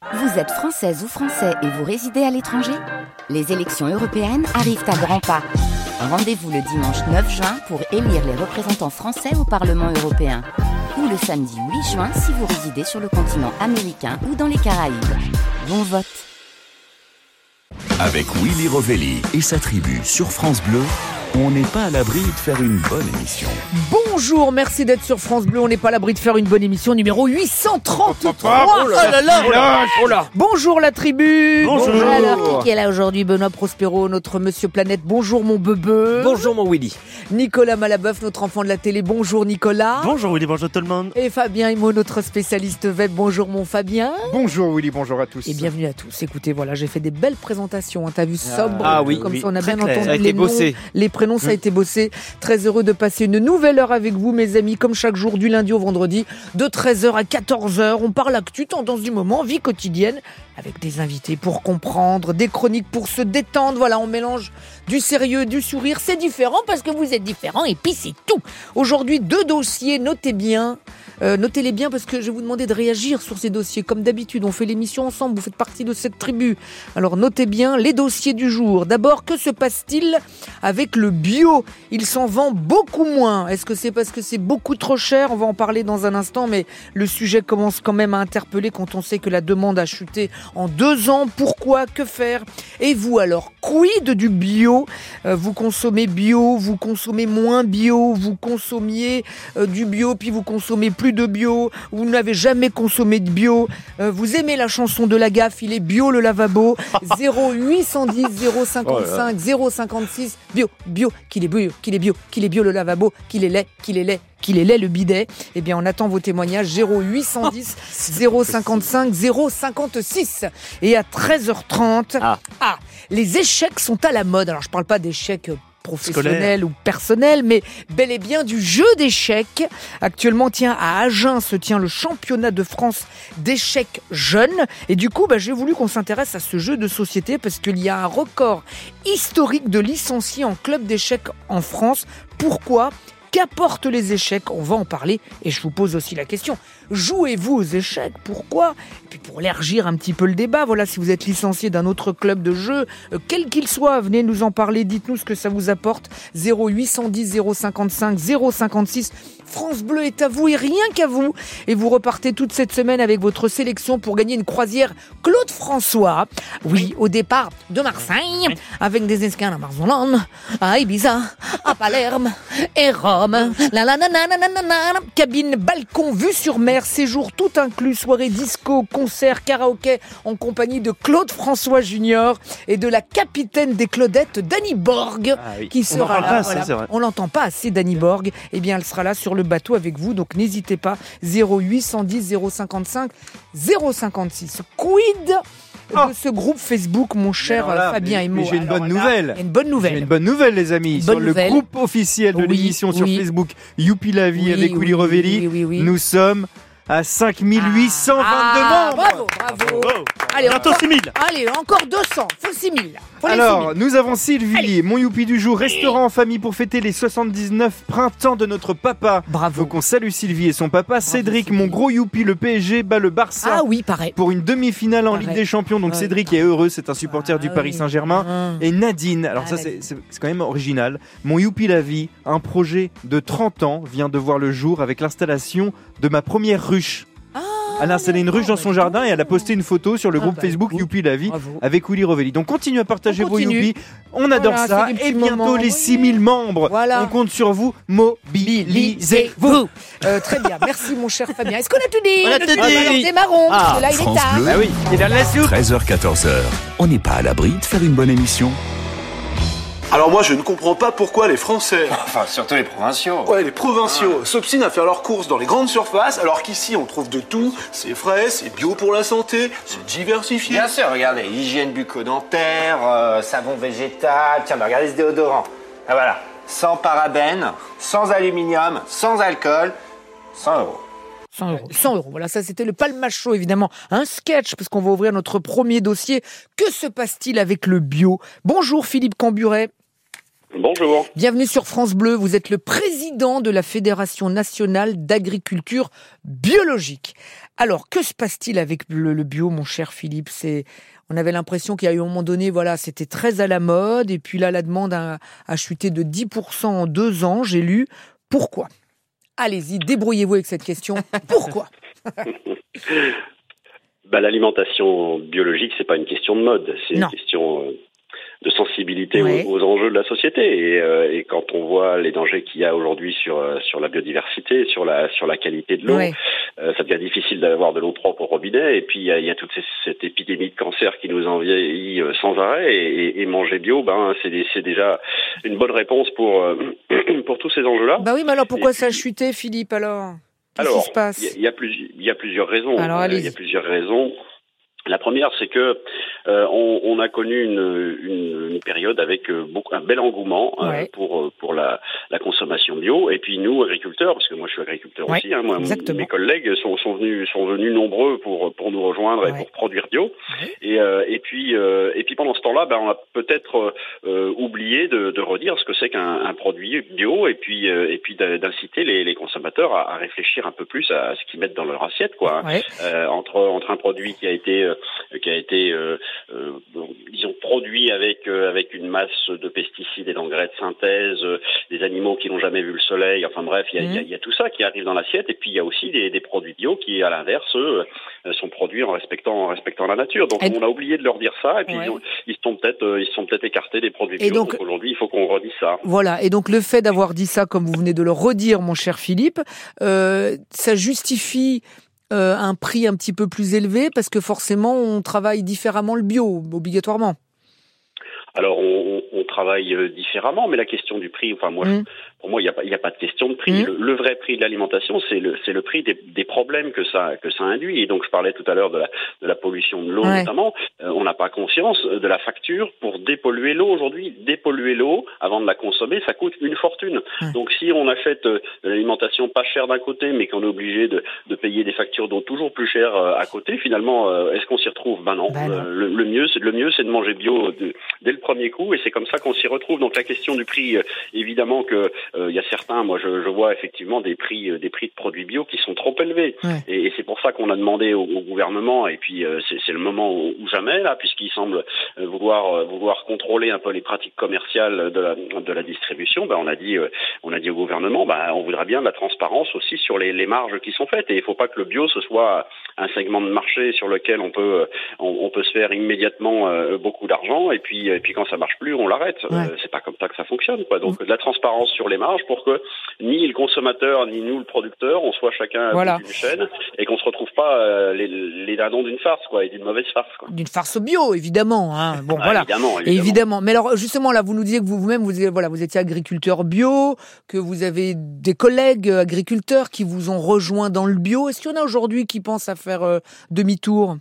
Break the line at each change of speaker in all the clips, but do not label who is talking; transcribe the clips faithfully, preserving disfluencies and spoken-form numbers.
Vous êtes française ou français et vous résidez à l'étranger ? Les élections européennes arrivent à grands pas. Rendez-vous le dimanche neuf juin pour élire les représentants français au Parlement européen. Ou le samedi huit juin si vous résidez sur le continent américain ou dans les Caraïbes. Bon vote.
Avec Willy Rovelli et sa tribu sur France Bleu, on n'est pas à l'abri de faire une bonne émission.
Bonjour, merci d'être sur France Bleu. On n'est pas à l'abri de faire une bonne émission numéro huit cent trente-trois. Oh là là, là, là, oh là. Bonjour la tribu.
Bonjour.
Bonjour. Alors, qui est là aujourd'hui? Benoît Prospero, notre monsieur Planète. Bonjour mon bebe.
Bonjour mon Willy.
Nicolas Malabeuf, notre enfant de la télé. Bonjour Nicolas.
Bonjour Willy, bonjour tout le monde.
Et Fabien Himo, notre spécialiste web. Bonjour mon Fabien.
Bonjour Willy, bonjour à tous.
Et bienvenue à tous. Écoutez, voilà, j'ai fait des belles présentations. Hein. T'as vu, sobre.
Ah oui,
comme
oui.
ça on a
Très
bien
clair.
entendu
Ça a
les
été
noms,
bossé.
les prénoms, ça a été bossé. Très heureux de passer une nouvelle heure avec vous, mes amis, comme chaque jour, du lundi au vendredi, de treize heures à quatorze heures. On parle actu, tendance du moment, vie quotidienne, avec des invités pour comprendre, des chroniques pour se détendre. Voilà, on mélange du sérieux, du sourire. C'est différent parce que vous êtes différents et puis c'est tout. Aujourd'hui, deux dossiers, notez bien. Euh, notez-les bien parce que je vais vous demander de réagir sur ces dossiers. Comme d'habitude, on fait l'émission ensemble, vous faites partie de cette tribu. Alors notez bien les dossiers du jour. D'abord, que se passe-t-il avec le bio? Il s'en vend beaucoup moins. Est-ce que c'est parce que c'est beaucoup trop cher? On va en parler dans un instant, mais le sujet commence quand même à interpeller quand on sait que la demande a chuté en deux ans. Pourquoi? Que faire? Et vous alors, quid du bio? euh, Vous consommez bio, vous consommez moins bio, vous consommiez euh, du bio, puis vous consommez plus de bio, vous n'avez jamais consommé de bio, euh, vous aimez la chanson de la gaffe, il est bio le lavabo. Zéro huit cent dix zéro cinquante-cinq zéro cinquante-six, bio, bio, qu'il est bio, qu'il est bio, qu'il est bio le lavabo, qu'il est laid, qu'il est laid, qu'il est laid le bidet. Eh bien on attend vos témoignages. Zéro huit cent dix zéro cinquante-cinq zéro cinquante-six. Et à treize heures trente,
Ah.
ah, les échecs sont à la mode. Alors je parle pas d'échecs professionnel
Scolaire.
ou personnel, mais bel et bien du jeu d'échecs. Actuellement, tiens, à Agen se tient le championnat de France d'échecs jeunes. Et du coup, bah, j'ai voulu qu'on s'intéresse à ce jeu de société parce qu'il y a un record historique de licenciés en club d'échecs en France. Pourquoi ? Qu'apportent les échecs? On va en parler et je vous pose aussi la question. Jouez-vous aux échecs? Pourquoi? Et puis pour élargir un petit peu le débat, voilà, si vous êtes licencié d'un autre club de jeu, euh, quel qu'il soit, venez nous en parler, dites-nous ce que ça vous apporte. Zéro huit cent dix zéro cinquante-cinq zéro cinquante-six. France Bleu est à vous et rien qu'à vous. Et vous repartez toute cette semaine avec votre sélection pour gagner une croisière Claude François. Oui, au départ de Marseille, avec des escales à Marzolone, à Ibiza, à Palerme et Rome. La la la la la la la la. Cabine, balcon, vue sur mer, séjour tout inclus, soirée disco, concert, karaoké en compagnie de Claude François Junior et de la capitaine des Claudettes, Dany Borg,
Ah oui.
qui
On
sera
en parle
là.
pas assez,
Voilà.
c'est vrai.
On l'entend pas assez, Dany Borg. Eh bien, elle sera là sur le bateau avec vous, donc n'hésitez pas. Zéro huit cent dix zéro cinquante-cinq zéro cinquante-six. Quid
Oh.
de ce groupe Facebook, mon cher
Alors là,
Fabien
mais-
Himo?
mais j'ai une
Alors
bonne
là,
nouvelle.
il y a une bonne nouvelle.
J'ai une bonne nouvelle, les amis.
Bonne
sur
nouvelle.
le groupe officiel de
Oui,
l'émission sur
oui.
Facebook, Youpi la vie
Oui,
avec
oui,
Willy Rovelli,
oui, oui, oui.
nous sommes à cinq mille huit cent vingt-deux
Ah,
membres.
bravo, bravo.
Wow.
Allez,
Bientôt
encore-
six mille.
Allez, encore deux cents. Faut six mille. Faut les
Alors,
six mille.
nous avons Sylvie, mon Youpi du jour, restaurant en famille pour fêter les soixante-dix-neuf printemps de notre papa.
Bravo.
Donc on salue Sylvie et son papa. Cédric,
Sylvie.
mon gros Youpi, le P S G bat le Barça.
Ah oui, pareil.
Pour une demi-finale en
Pareil.
Ligue des Champions. Donc
Ouais.
Cédric est heureux, c'est un supporter
Ah
du Paris
oui.
Saint-Germain.
Hum.
Et Nadine, alors
Ah,
ça c'est,
Nadine.
c'est, c'est quand même original. Mon Youpi la vie, un projet de trente ans vient de voir le jour avec l'installation de ma première ruche. Elle a installé une ruche dans son jardin et elle a posté une photo sur le
Ah
groupe
bah,
Facebook
écoute,
Youpi la vie
bravo.
avec Willy Rovelli. Donc continuez à partager
On
vos
continue.
Youpi. On adore
Voilà,
ça.
c'est des petits
Et bientôt
moments,
les
oui.
six mille membres.
Voilà.
On compte sur vous. Mobilisez-vous.
Lisez-vous. Euh, très bien, merci mon cher Fabien. Est-ce qu'on a tout dit?
On a tout dit.
Alors démarrons, parce
Ah,
que là il
France
est tard.
Bleu.
Ah oui, il a de la soupe.
treize heures quatorze heures. On n'est pas à l'abri de faire une bonne émission.
Alors moi je ne comprends pas pourquoi les Français,
Enfin, surtout les provinciaux.
ouais les provinciaux, s'obstinent à faire leurs courses dans les grandes surfaces alors qu'ici on trouve de tout, c'est frais, c'est bio pour la santé, c'est diversifié.
Bien sûr, regardez, hygiène bucco-dentaire, euh, savon végétal, tiens, bah, regardez ce déodorant. Ah voilà, sans parabènes, sans aluminium, sans alcool, cent euros.
cent euros. cent euros. Voilà, ça c'était le palmage chaud, évidemment. Un sketch, parce qu'on va ouvrir notre premier dossier. Que se passe-t-il avec le bio? Bonjour Philippe Camburet.
Bonjour.
Bienvenue sur France Bleu. Vous êtes le président de la Fédération nationale d'agriculture biologique. Alors, que se passe-t-il avec le, le bio, mon cher Philippe? C'est, on avait l'impression qu'il y a eu un moment donné, voilà, c'était très à la mode. Et puis là, la demande a, a chuté de dix pour cent en deux ans, j'ai lu. Pourquoi? Allez-y, débrouillez-vous avec cette question. Pourquoi?
Bah, l'alimentation biologique, c'est pas une question de mode, c'est
Non.
une question euh, de sensibilité
Ouais.
aux, aux enjeux de la société. Et, euh, et quand on voit les dangers qu'il y a aujourd'hui sur euh, sur la biodiversité, sur la sur la qualité de l'eau,
Ouais.
euh, ça devient difficile d'avoir de l'eau propre au robinet. Et puis il y a, il y a toute ces, cette épidémie de cancer qui nous envahit euh, sans arrêt. Et, et, et manger bio, ben c'est des- c'est déjà une bonne réponse pour euh, pour tous ces enjeux-là.
Bah oui, mais alors pourquoi
Et
ça a
puis-
chuté, Philippe, alors? Qu'est-ce
Alors,
qui se passe?
il y a- il y, a plus- il y a plusieurs raisons.
Alors,
Euh,
allez-y.
Il y a plusieurs raisons. La première, c'est que euh, on, on a connu une, une, une période avec euh, beaucoup un bel engouement euh,
Ouais.
pour euh, pour la, la consommation bio. Et puis nous, agriculteurs, parce que moi je suis agriculteur
Ouais,
aussi, hein, moi,
exactement.
mes collègues sont, sont venus sont venus nombreux pour pour nous rejoindre
Ouais.
et pour produire bio.
Ouais.
Et euh, et puis euh, et puis pendant ce temps-là, ben on a peut-être euh, oublié de, de redire ce que c'est qu'un un produit bio, et puis euh, et puis d'a- d'inciter les, les consommateurs à, à réfléchir un peu plus à ce qu'ils mettent dans leur assiette, quoi. hein.
Ouais.
Euh, entre entre un produit qui a été euh, qui a été euh, euh, bon, disons produit avec euh, avec une masse de pesticides et d'engrais de synthèse, euh, des animaux qui n'ont jamais vu le soleil, enfin bref, il y a,
Mhm.
il y a- il y a tout ça qui arrive dans l'assiette. Et puis il y a aussi des, des produits bio qui, à l'inverse, eux, euh, sont produits en respectant en respectant la nature. Donc
Et-
on a oublié de leur dire ça, et puis
Ouais.
ils, ont- ils se sont peut-être euh, ils se sont peut-être écartés des produits
Et
bio.
donc-
Donc, aujourd'hui, il faut qu'on redise ça.
Voilà, et donc le fait d'avoir dit ça, comme vous venez de le redire, mon cher Philippe, euh, ça justifie euh, un prix un petit peu plus élevé parce que forcément on travaille différemment le bio, obligatoirement.
Alors on, on, on travaille euh, différemment, mais la question du prix, enfin moi, je-
Mm.
pour moi, il n'y a pas, il y a pas de question de prix.
Mm.
Le, le vrai prix de l'alimentation, c'est le, c'est le prix des, des problèmes que ça, que ça induit. Et donc, je parlais tout à l'heure de la, de la pollution de l'eau,
Ouais.
notamment. Euh, on n'a pas conscience de la facture pour dépolluer l'eau aujourd'hui. Dépolluer l'eau avant de la consommer, ça coûte une fortune.
Ouais.
Donc, si on achète euh, de l'alimentation pas chère d'un côté, mais qu'on est obligé de, de payer des factures d'eau toujours plus chères euh, à côté, finalement, euh, est-ce qu'on s'y retrouve? Ben non.
Ben non.
Euh, le, le mieux, c'est le mieux, c'est de manger bio de- dès le premier coup, et c'est comme ça qu'on s'y retrouve. Donc, la question du prix, euh, évidemment que euh, il y a certains, moi je, je vois effectivement des prix euh, des prix de produits bio qui sont trop élevés.
Ouais.
Et, et c'est pour ça qu'on a demandé au, au gouvernement, et puis euh, c'est, c'est le moment où, où jamais là, puisqu'il semble euh, vouloir euh, vouloir contrôler un peu les pratiques commerciales de la de la distribution. Ben on a dit euh, on a dit au gouvernement, ben on voudrait bien de la transparence aussi sur les, les marges qui sont faites. Et il faut pas que le bio ce soit un segment de marché sur lequel on peut on, on peut se faire immédiatement euh, beaucoup d'argent, et puis et puis quand ça marche plus on l'arrête.
Ouais.
Euh, c'est pas comme ça que ça fonctionne, quoi. Donc de la transparence sur les marges pour que ni le consommateur ni nous le producteur on soit chacun à
Voilà.
bout d'une chaîne, et qu'on se retrouve pas euh, les, les dindons d'une farce, quoi, et d'une mauvaise farce, quoi.
D'une farce bio, évidemment. Hein. Bon,
Ah,
voilà.
évidemment,
Et évidemment. Mais alors, justement, là, vous nous disiez que vous- vous-même, vous, voilà, vous étiez agriculteur bio, que vous avez des collègues agriculteurs qui vous ont rejoint dans le bio. Est-ce qu'il y en a aujourd'hui qui pensent à faire euh, demi-tour?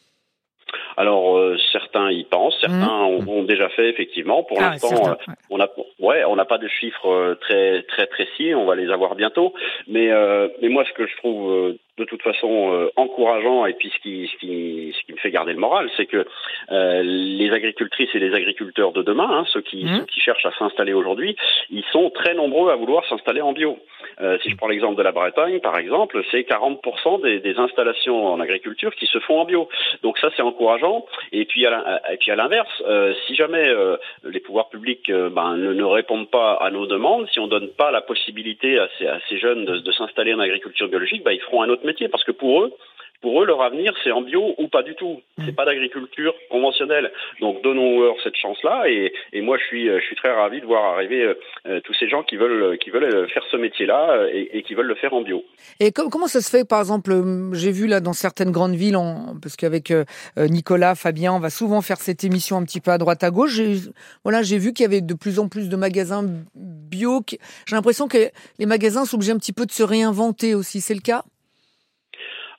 Alors euh, certains y pensent, certains
Mmh.
ont, ont déjà fait effectivement. Pour
Ah,
l'instant,
certains,
euh,
ouais.
on a, ouais, on n'a pas de chiffres euh, très très précis. On va les avoir bientôt. Mais euh, mais moi, ce que je trouve euh, de toute façon euh, encourageant, et puis ce qui ce qui ce qui me fait garder le moral, c'est que euh, les agricultrices et les agriculteurs de demain, hein, ceux qui
Mmh.
ceux qui cherchent à s'installer aujourd'hui, ils sont très nombreux à vouloir s'installer en bio. Euh, si je prends l'exemple de la Bretagne, par exemple, c'est quarante pour cent des, des installations en agriculture qui se font en bio. Donc ça, c'est encourageant. Et puis à, l'in- et puis à l'inverse, euh, si jamais euh, les pouvoirs publics euh, ben, ne, ne répondent pas à nos demandes, si on donne pas la possibilité à ces, à ces jeunes de, de s'installer en agriculture biologique, ben, ils feront un autre métier, parce que pour eux, pour eux, leur avenir, c'est en bio ou pas du tout. C'est pas d'agriculture conventionnelle. Donc, donnons-leur cette chance-là. Et, et moi, je suis, je suis très ravi de voir arriver euh, tous ces gens qui veulent, qui veulent faire ce métier-là euh, et, et qui veulent le faire en bio.
Et com- comment ça se fait, par exemple, euh, j'ai vu là dans certaines grandes villes, en, parce qu'avec euh, Nicolas, Fabien, on va souvent faire cette émission un petit peu à droite à gauche. J'ai, voilà, j'ai vu qu'il y avait de plus en plus de magasins bio. Qui, j'ai l'impression que les magasins sont obligés un petit peu de se réinventer aussi. C'est le cas ?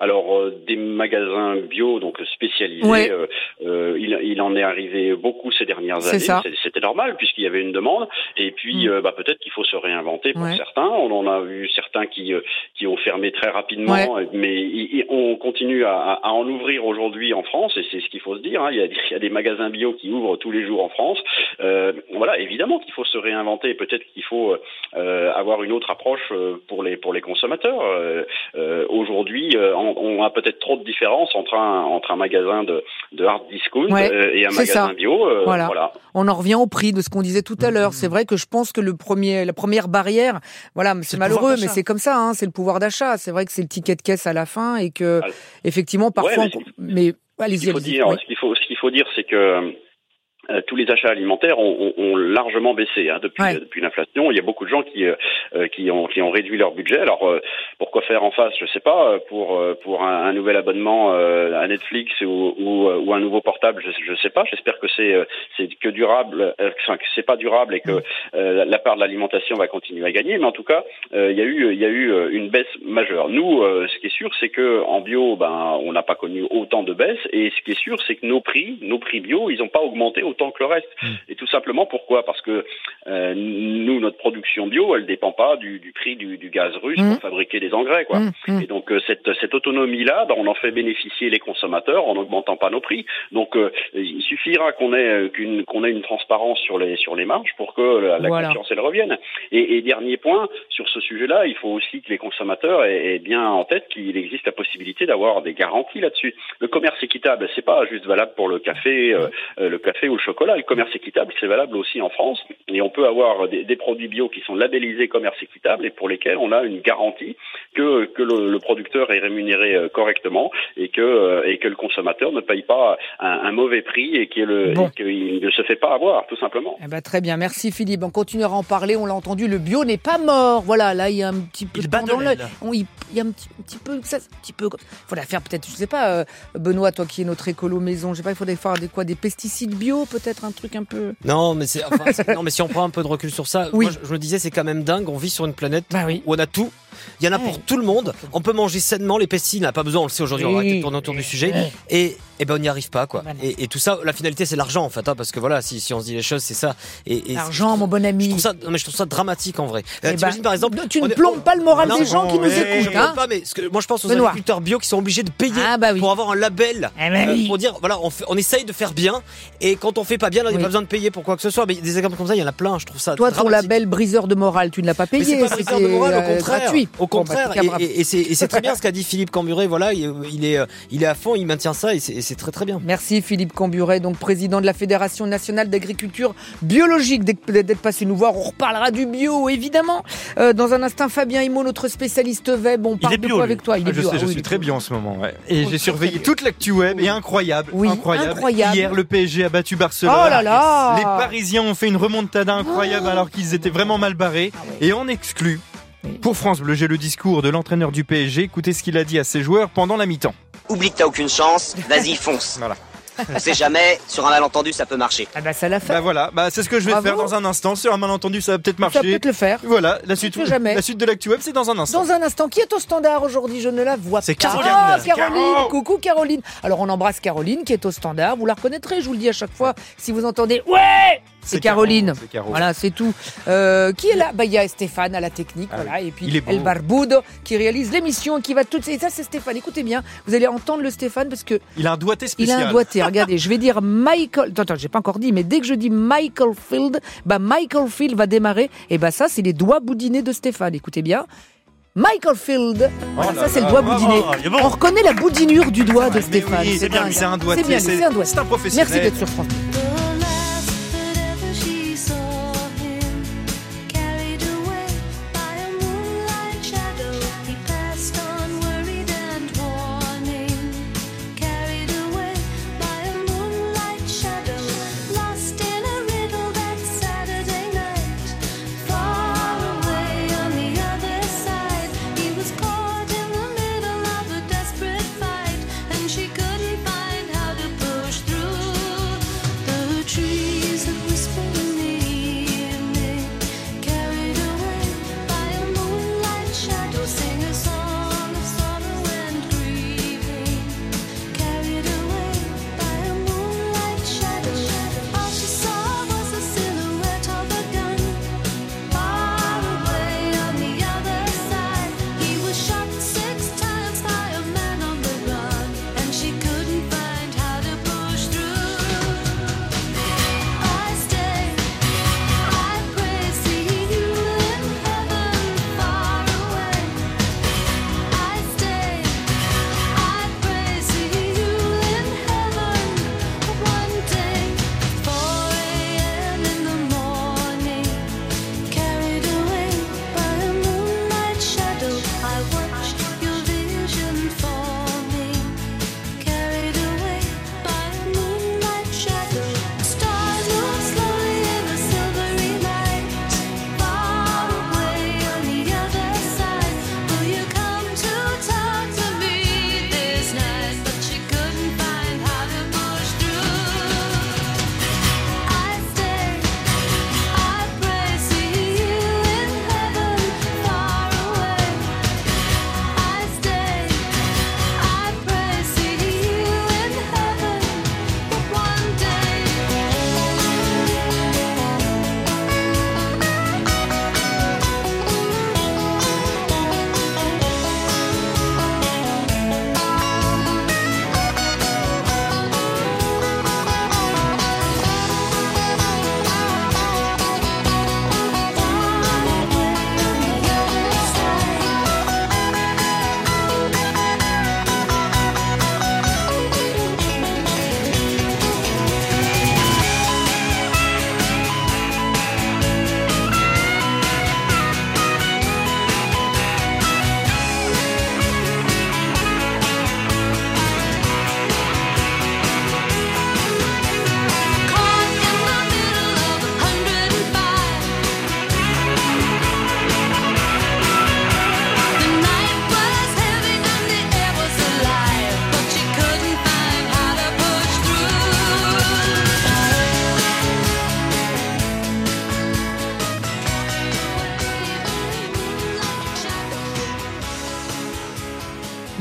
Alors euh, des magasins bio donc spécialisés,
ouais.
euh, euh, il, il en est arrivé beaucoup ces dernières
C'est
années.
Ça.
C'était normal puisqu'il y avait une demande. Et puis mmh. euh, bah, peut-être qu'il faut se réinventer pour ouais. certains. On en a vu certains qui euh, qui ont fermé très rapidement, ouais. mais y, y, on continue à, à en ouvrir aujourd'hui en France et c'est ce qu'il faut se dire. Hein. Il y a, il y a des magasins bio qui ouvrent tous les jours en France. Euh, voilà, évidemment qu'il faut se réinventer. Peut-être qu'il faut euh, avoir une autre approche pour les pour les consommateurs. Euh, euh, aujourd'hui, euh, on, on a peut-être trop de différence entre un entre un magasin de de hard discount
ouais,
euh, et un magasin
ça.
bio. Euh,
voilà.
voilà.
On en revient au prix de ce qu'on disait tout à l'heure. C'est vrai que je pense que le premier, la première barrière, voilà, c'est, c'est malheureux, mais c'est comme ça, hein, c'est le pouvoir d'achat. C'est vrai que c'est le ticket de caisse à la fin et que, Alors, effectivement, parfois,
ouais, mais,
on... mais allez-y,
ce qu'il faut
allez-y.
dire,
Oui.
ce qu'il faut, ce qu'il faut dire, c'est que Euh, tous les achats alimentaires ont, ont, ont largement baissé hein, depuis,
ouais.
euh, depuis l'inflation. Il y a beaucoup de gens qui, euh, qui, ont, qui ont réduit leur budget. Alors, euh, pourquoi faire en face? Je sais pas. Pour, euh, pour un, un nouvel abonnement euh, à Netflix ou, ou, ou un nouveau portable, je, je sais pas. J'espère que c'est, euh, c'est que durable, euh, enfin, que c'est pas durable et que euh, la part de l'alimentation va continuer à gagner. Mais en tout cas, euh, il y a eu, il y a eu une baisse majeure. Nous, euh, ce qui est sûr, c'est que en bio, ben, on n'a pas connu autant de baisse. Et ce qui est sûr, c'est que nos prix, nos prix bio, ils n'ont pas augmenté autant que le reste. Mmh. Et tout simplement, pourquoi? Parce que euh, nous, notre production bio, elle dépend pas du, du prix du, du gaz russe mmh. pour fabriquer des engrais, quoi. Mmh. Et donc, euh, cette, cette autonomie-là, ben, on en fait bénéficier les consommateurs en n'augmentant pas nos prix. Donc, euh, il suffira qu'on ait, qu'une, qu'on ait une transparence sur les, sur les marges pour que la, la voilà. confiance, elle revienne. Et, et dernier point, sur ce sujet-là, il faut aussi que les consommateurs aient, aient bien en tête qu'il existe la possibilité d'avoir des garanties là-dessus. Le commerce équitable, c'est pas juste valable pour le café, euh, le café ou le chocolat. Le commerce équitable, c'est valable aussi en France. Et on peut avoir des, des produits bio qui sont labellisés commerce équitable et pour lesquels on a une garantie que, que le, le producteur est rémunéré correctement et que, et que le consommateur ne paye pas un, un mauvais prix et qu'il, bon. et qu'il ne se fait pas avoir, tout simplement.
Eh ben, très bien, merci Philippe. On continuera à en parler, on l'a entendu, le bio n'est pas mort. Voilà, là, il y a un petit peu
il
de temps dans
le...
on, il, il y a un petit, un petit peu, ça, un petit peu. Il faudrait faire peut-être, je sais pas, euh, Benoît, toi qui es notre écolo maison, je sais pas, il faudrait faire des quoi, des pesticides bio, peut-être un truc un peu.
Non, mais c'est, enfin, c'est, non, mais si on prend un peu de recul sur ça, oui. moi, je, je me disais, c'est quand même dingue. On vit sur une planète
bah oui.
où on a tout. Il y en a ouais. pour tout le monde. On peut manger sainement les pesticides, on n'a pas besoin, on le sait aujourd'hui, oui. on va arrêter de tourner autour du sujet. Oui. Et, et ben on n'y arrive pas, quoi. Et, et tout ça, la finalité, c'est l'argent, en fait, hein, parce que voilà, si, si on se dit les choses, c'est ça. Et, et
l'argent, trouve, mon bon ami.
Je trouve ça, non, mais je trouve ça dramatique, en vrai.
Eh
T'imagines,
ben,
par exemple.
Tu ne plombes pas le moral non, des gens qui nous
ouais,
écoutent,
je
hein.
pas, mais ce que, moi, je pense aux
Benoît.
agriculteurs bio qui sont obligés de payer
ah, bah oui.
pour avoir un label.
Eh ben
euh,
oui.
Pour dire, voilà, on, fait, on essaye de faire bien. Et quand on fait pas bien, là, il n'y a oui. pas besoin de payer pour quoi que ce soit. Mais des exemples comme ça, il y en a plein, je trouve ça.
Toi,
dramatique.
ton label briseur de morale, tu ne l'as pas payé.
Mais c'est pas briseur de morale, au contraire.
Gratuit.
Au contraire.
Bon, bah,
et, et, et, c'est, et c'est très bien ce qu'a dit Philippe Camburet. Voilà, il, il est, il est à fond, il maintient ça et c'est, et c'est très très bien.
Merci Philippe Camburet, donc président de la Fédération nationale d'agriculture biologique. D'être passé nous voir, on reparlera du bio, évidemment. Euh, dans un instant, Fabien Immo, notre spécialiste web, on parle bio, de quoi lui. Avec toi. Il est
ah, je
bio.
sais,
ah,
je
oui,
suis très bien en ce moment. Ouais. Et
oh,
j'ai surveillé toute l'actu web et incroyable,
oui,
incroyable.
incroyable.
Hier, le P S G a battu Barcelone.
Oh là là.
Les Parisiens ont fait une remontada incroyable oh. alors qu'ils étaient vraiment mal barrés. Ah, oui. Et on exclut. Pour France Bleu, j'ai le discours de l'entraîneur du P S G. Écoutez ce qu'il a dit à ses joueurs pendant la mi-temps.
Oublie que t'as aucune chance, vas-y fonce.
Voilà.
On sait jamais, sur un malentendu ça peut marcher.
Ah bah ça l'a fait.
Bah voilà, bah c'est ce que je vais Bravo. faire dans un instant. Sur un malentendu ça va peut-être marcher.
Ça peut peut-être le faire.
Voilà, la suite,
jamais.
la suite de l'actu web c'est dans un instant.
Dans un instant, qui est au standard aujourd'hui? Je ne la vois
c'est
pas.
Caroline.
Oh, Caroline, Caro. Coucou Caroline. Alors on embrasse Caroline qui est au standard. Vous la reconnaîtrez, je vous le dis à chaque fois. Si vous entendez ouais, c'est, c'est Caroline. Caro, c'est Caro. Voilà, c'est tout. Euh, qui est là? Bah il y a Stéphane à la technique, ah, voilà, et puis El Barbudo qui réalise l'émission, qui va toutes. Et ça c'est Stéphane. Écoutez bien, vous allez entendre le Stéphane parce que
il a un doigté spécial.
Il a un doigté. Regardez, je vais dire Michael. Attends, attends, j'ai pas encore dit, mais dès que je dis Michael Field, bah Michael Field va démarrer. Et bah ça, c'est les doigts boudinés de Stéphane. Écoutez bien. Michael Field. Voilà, oh ça, c'est là, le doigt boudiné. Oh, bon. On reconnaît la boudinure du doigt de mais Stéphane.
Oui, c'est, c'est bien, c'est un doigté.
C'est bien,
c'est,
c'est un doigté.
C'est un professionnel.
Merci d'être sur France.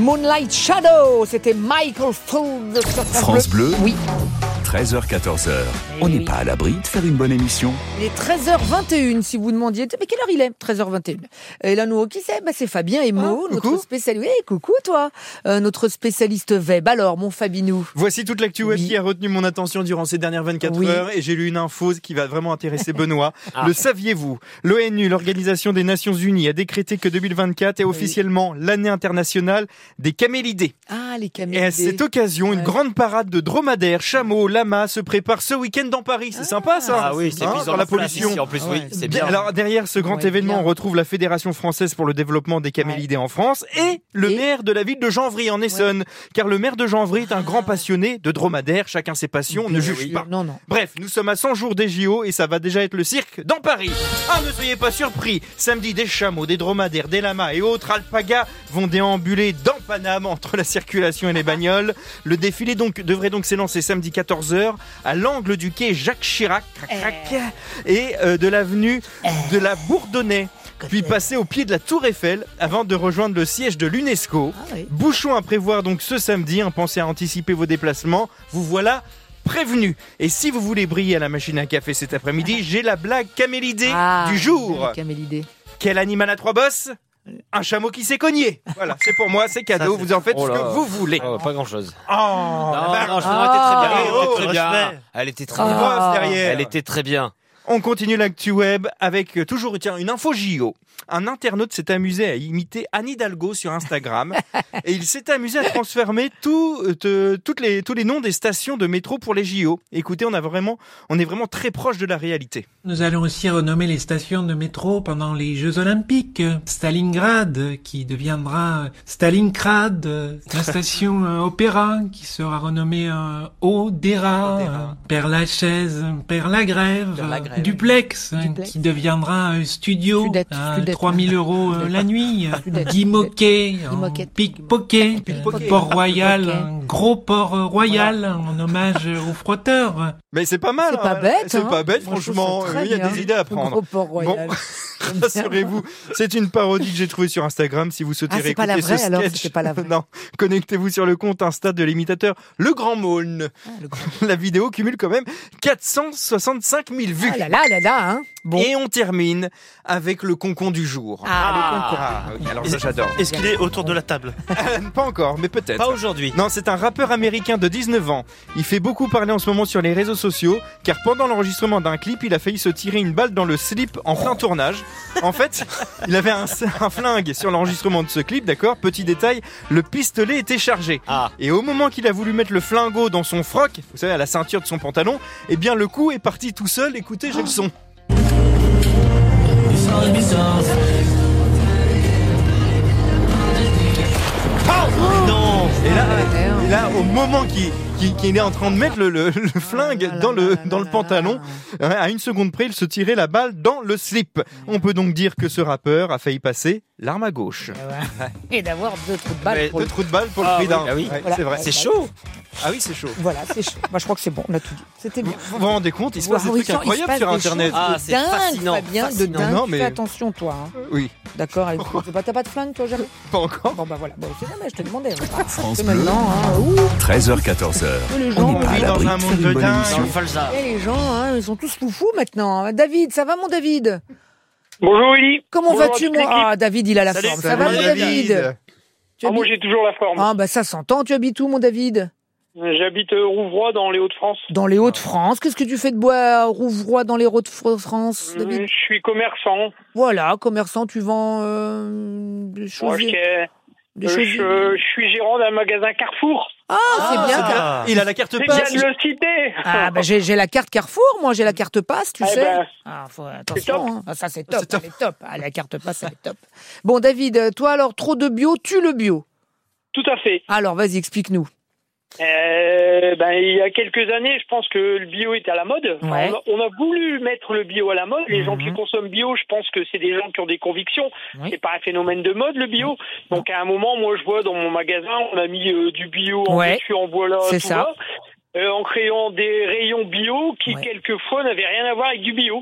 Moonlight Shadow, c'était Michael Fold sur France,
France Bleu.
Oui.
treize heures quatorze heures.
Eh
On n'est
oui.
pas à l'abri de faire une bonne émission.
Il est treize heures vingt et une si vous demandiez. Mais quelle heure il est ? treize heures vingt et une. Et là, nous, qui c'est ? Bah, c'est Fabien et Mo,
Ah,
notre
coucou.
spécialiste. Oui, coucou toi. Euh, notre spécialiste web. Alors, mon Fabinou.
Voici toute l'actu web
Oui.
qui a retenu mon attention durant ces dernières vingt-quatre
Oui.
heures et j'ai lu une info qui va vraiment intéresser Benoît.
Ah.
Le saviez-vous ? L'ONU, l'Organisation des Nations Unies, a décrété que deux mille vingt-quatre est officiellement l'année internationale des camélidés.
Ah, les
Et
camélidés.
à cette occasion, une
Ouais.
grande parade de dromadaires, chameaux, lamas se prépare ce week-end dans Paris. C'est sympa ça.
Ah oui, c'est
Hein,
plus
sur la pollution.
En plus,
Ouais.
oui, c'est
Bien,
bien.
alors derrière ce grand
Ouais,
événement,
bien.
on retrouve la Fédération française pour le développement des camélidés en France et le
Et
maire de la ville de Janvry en Essonne. Car le maire de Janvry est un grand passionné de dromadaires, chacun ses passions, ne
Bien
juge
sûr.
pas.
Non, non.
Bref, nous sommes à cent jours des J O et ça va déjà être le cirque dans Paris. Ah, ne soyez pas surpris, samedi des chameaux, des dromadaires, des lamas et autres alpagas vont déambuler dans Paname entre la circulation et les bagnoles. Le défilé donc devrait donc s'élancer samedi quatorze heures à l'angle du quai Jacques Chirac crac, crac, et euh, de l'avenue de la Bourdonnais. Puis passer au pied de la Tour Eiffel avant de rejoindre le siège de l'UNESCO.
Ah oui.
Bouchon à prévoir donc ce samedi, hein, pensez à anticiper vos déplacements. Vous voilà prévenu. Et si vous voulez briller à la machine à café cet après-midi, j'ai la blague camélidée
Ah,
du jour.
les camélidés.
Quel animal à trois bosses ? Un chameau qui s'est cogné. Voilà, c'est pour moi, c'est cadeau,
Ça, c'est-
vous en faites
Oh
ce
là.
que vous voulez.
Oh, pas grand chose.
Oh,
Non,
la
non, je
Ah.
elle était
Oh,
très bien.
respect.
Elle était très
Ah.
bien.
boss derrière.
Elle était très bien.
On continue l'actu web avec euh, toujours tiens, une info J O. Un internaute s'est amusé à imiter Anne Hidalgo sur Instagram et il s'est amusé à transformer tout, euh, toutes les, tous les noms des stations de métro pour les J O. Écoutez, on, a vraiment, on est vraiment très proche de la réalité.
Nous allons aussi renommer les stations de métro pendant les Jeux Olympiques. Stalingrad, qui deviendra Stalingrad. La station euh, Opéra, qui sera renommée euh, Odera.
Odera.
Euh, Père Lachaise, Père Lagrève.
Père Lagrève.
Duplex, euh,
Duplex.
qui deviendra euh, Studio.
Studette,
à
Studette.
trois mille euros euh,
Studette.
la nuit.
Studette.
Guy Moquet, en
Moquet.
pickpocket.
Pickpocket.
Port-Royal,
Pickpocket.
un gros port euh, royal, en hommage aux frotteurs.
Mais c'est pas mal.
C'est pas
hein.
bête.
C'est
hein.
pas bête,
Moi, je trouve
franchement.
ça très
Il y a
bien.
des idées à
Le
prendre.
gros port royal.
Rassurez-vous, c'est une parodie que j'ai trouvée sur Instagram. Si vous souhaitez
Ah, c'est pas
réécouter
la
ce
vraie, alors,
sketch,
c'était pas la vraie.
non, connectez-vous sur le compte Insta de l'imitateur Le Grand Maulne.
Ah, le grand-
La vidéo cumule quand même quatre cent soixante-cinq mille vues.
Ah là là là là, hein. Bon.
Et on termine avec le concon du jour.
Ah, le concours.
Ah, oui, alors ça j'adore.
Est-ce qu'il est autour de la table?
Pas encore, mais peut-être.
Pas aujourd'hui.
Non, c'est un rappeur américain de dix-neuf ans. Il fait beaucoup parler en ce moment sur les réseaux sociaux, car pendant l'enregistrement d'un clip, il a failli se tirer une balle dans le slip en plein tournage. En fait, il avait un, un flingue sur l'enregistrement de ce clip, d'accord ? Petit détail, le pistolet était chargé.
Ah.
Et au moment qu'il a voulu mettre le flingot dans son froc, vous savez, à la ceinture de son pantalon, eh bien le coup est parti tout seul. Écoutez, j'ai le son.
Non.
Et là,
merde.
et là, au moment qu'il qu'il- qu'il est en train de mettre le, le- le flingue
Ah là
dans le,
là
dans
là
le
là
pantalon,
là.
ouais, à une seconde près, il se tirait la balle dans le slip. On peut donc dire que ce rappeur a failli passer l'arme à gauche.
Et d'avoir deux trous de balle
Ouais,
pour
deux
le...
trous de balle pour
Ah
le prix
oui,
d'un.
ah oui.
Ouais,
Voilà.
c'est vrai.
C'est chaud.
Ah oui, c'est chaud.
Voilà, c'est chaud. Bah, je crois que c'est bon, on a tout dit. C'était bien.
Vous vous rendez compte, il se passe
Waouh,
des
il
trucs
se- il se
incroyables
passe
sur
des
Internet.
choses
Ah,
de
c'est
dingue,
fascinant,
Fabien, de
fascinant.
dingue.
Non, mais-
Fais attention, toi. hein.
Oui,
D'accord, avec... c'est pas, t'as pas de flingue, toi, jamais
pas encore.
Bon, bah voilà. Bon, c'est jamais, je te demandais. Ah,
France
c'est
Bleu.
maintenant, hein. Ouh,
treize heures quatorze heures.
les
On
gens,
n'est pas à
vit dans
l'abri
un
de
monde
faire
de
une bonne
dingue.
Dans
émission.
le falsa.
eh, les gens, hein, ils sont tous foufous maintenant. hein. David, ça va, mon David?
Bonjour Willy.
Comment
Bonjour à
vas-tu,
toute
moi?
l'équipe.
Ah, David, il a la
Salut,
forme. Ça
salut,
va, mon
David.
David? Tu
Ah, moi
habites-
j'ai toujours la forme.
Ah, bah ça s'entend. Tu habites où, mon David?
J'habite euh, Rouvroy dans les Hauts-de-France.
Dans les Hauts-de-France. Qu'est-ce que tu fais de bois à Rouvroy dans les Hauts-de-France,
Euh,
David?
Je suis commerçant.
Voilà, commerçant, tu vends euh, des choses.
Moi, je, euh,
des
je,
choses-
je suis gérant d'un magasin Carrefour.
Ah, c'est bien. Car-
Ah.
Il a la carte
C'est bien
passe.
de le citer.
Ah, bah j'ai j'ai la carte Carrefour, moi, j'ai la carte passe, tu
Eh
sais.
ben,
Ah, faut,
top.
attention, hein. Ah, ça c'est top,
C'est top.
elle est top. Ah, la carte passe, elle est top. Bon, David, euh, toi alors, trop de bio, tue le bio.
Tout à fait.
Alors, vas-y, explique-nous.
Euh, ben, il y a quelques années, je pense que le bio était à la mode. Enfin,
Ouais.
on, a, on a voulu mettre le bio à la mode. Les gens qui
Mhm.
consomment bio, je pense que c'est des gens qui ont des convictions.
Oui.
C'est pas un phénomène de mode, le bio. Donc, à un moment, moi, je vois dans mon magasin, on a mis euh, du bio en
Ouais.
dessus, en voilà,
C'est
tout
ça.
va, euh, en créant des rayons bio qui,
Ouais.
quelquefois, n'avaient rien à voir avec du bio.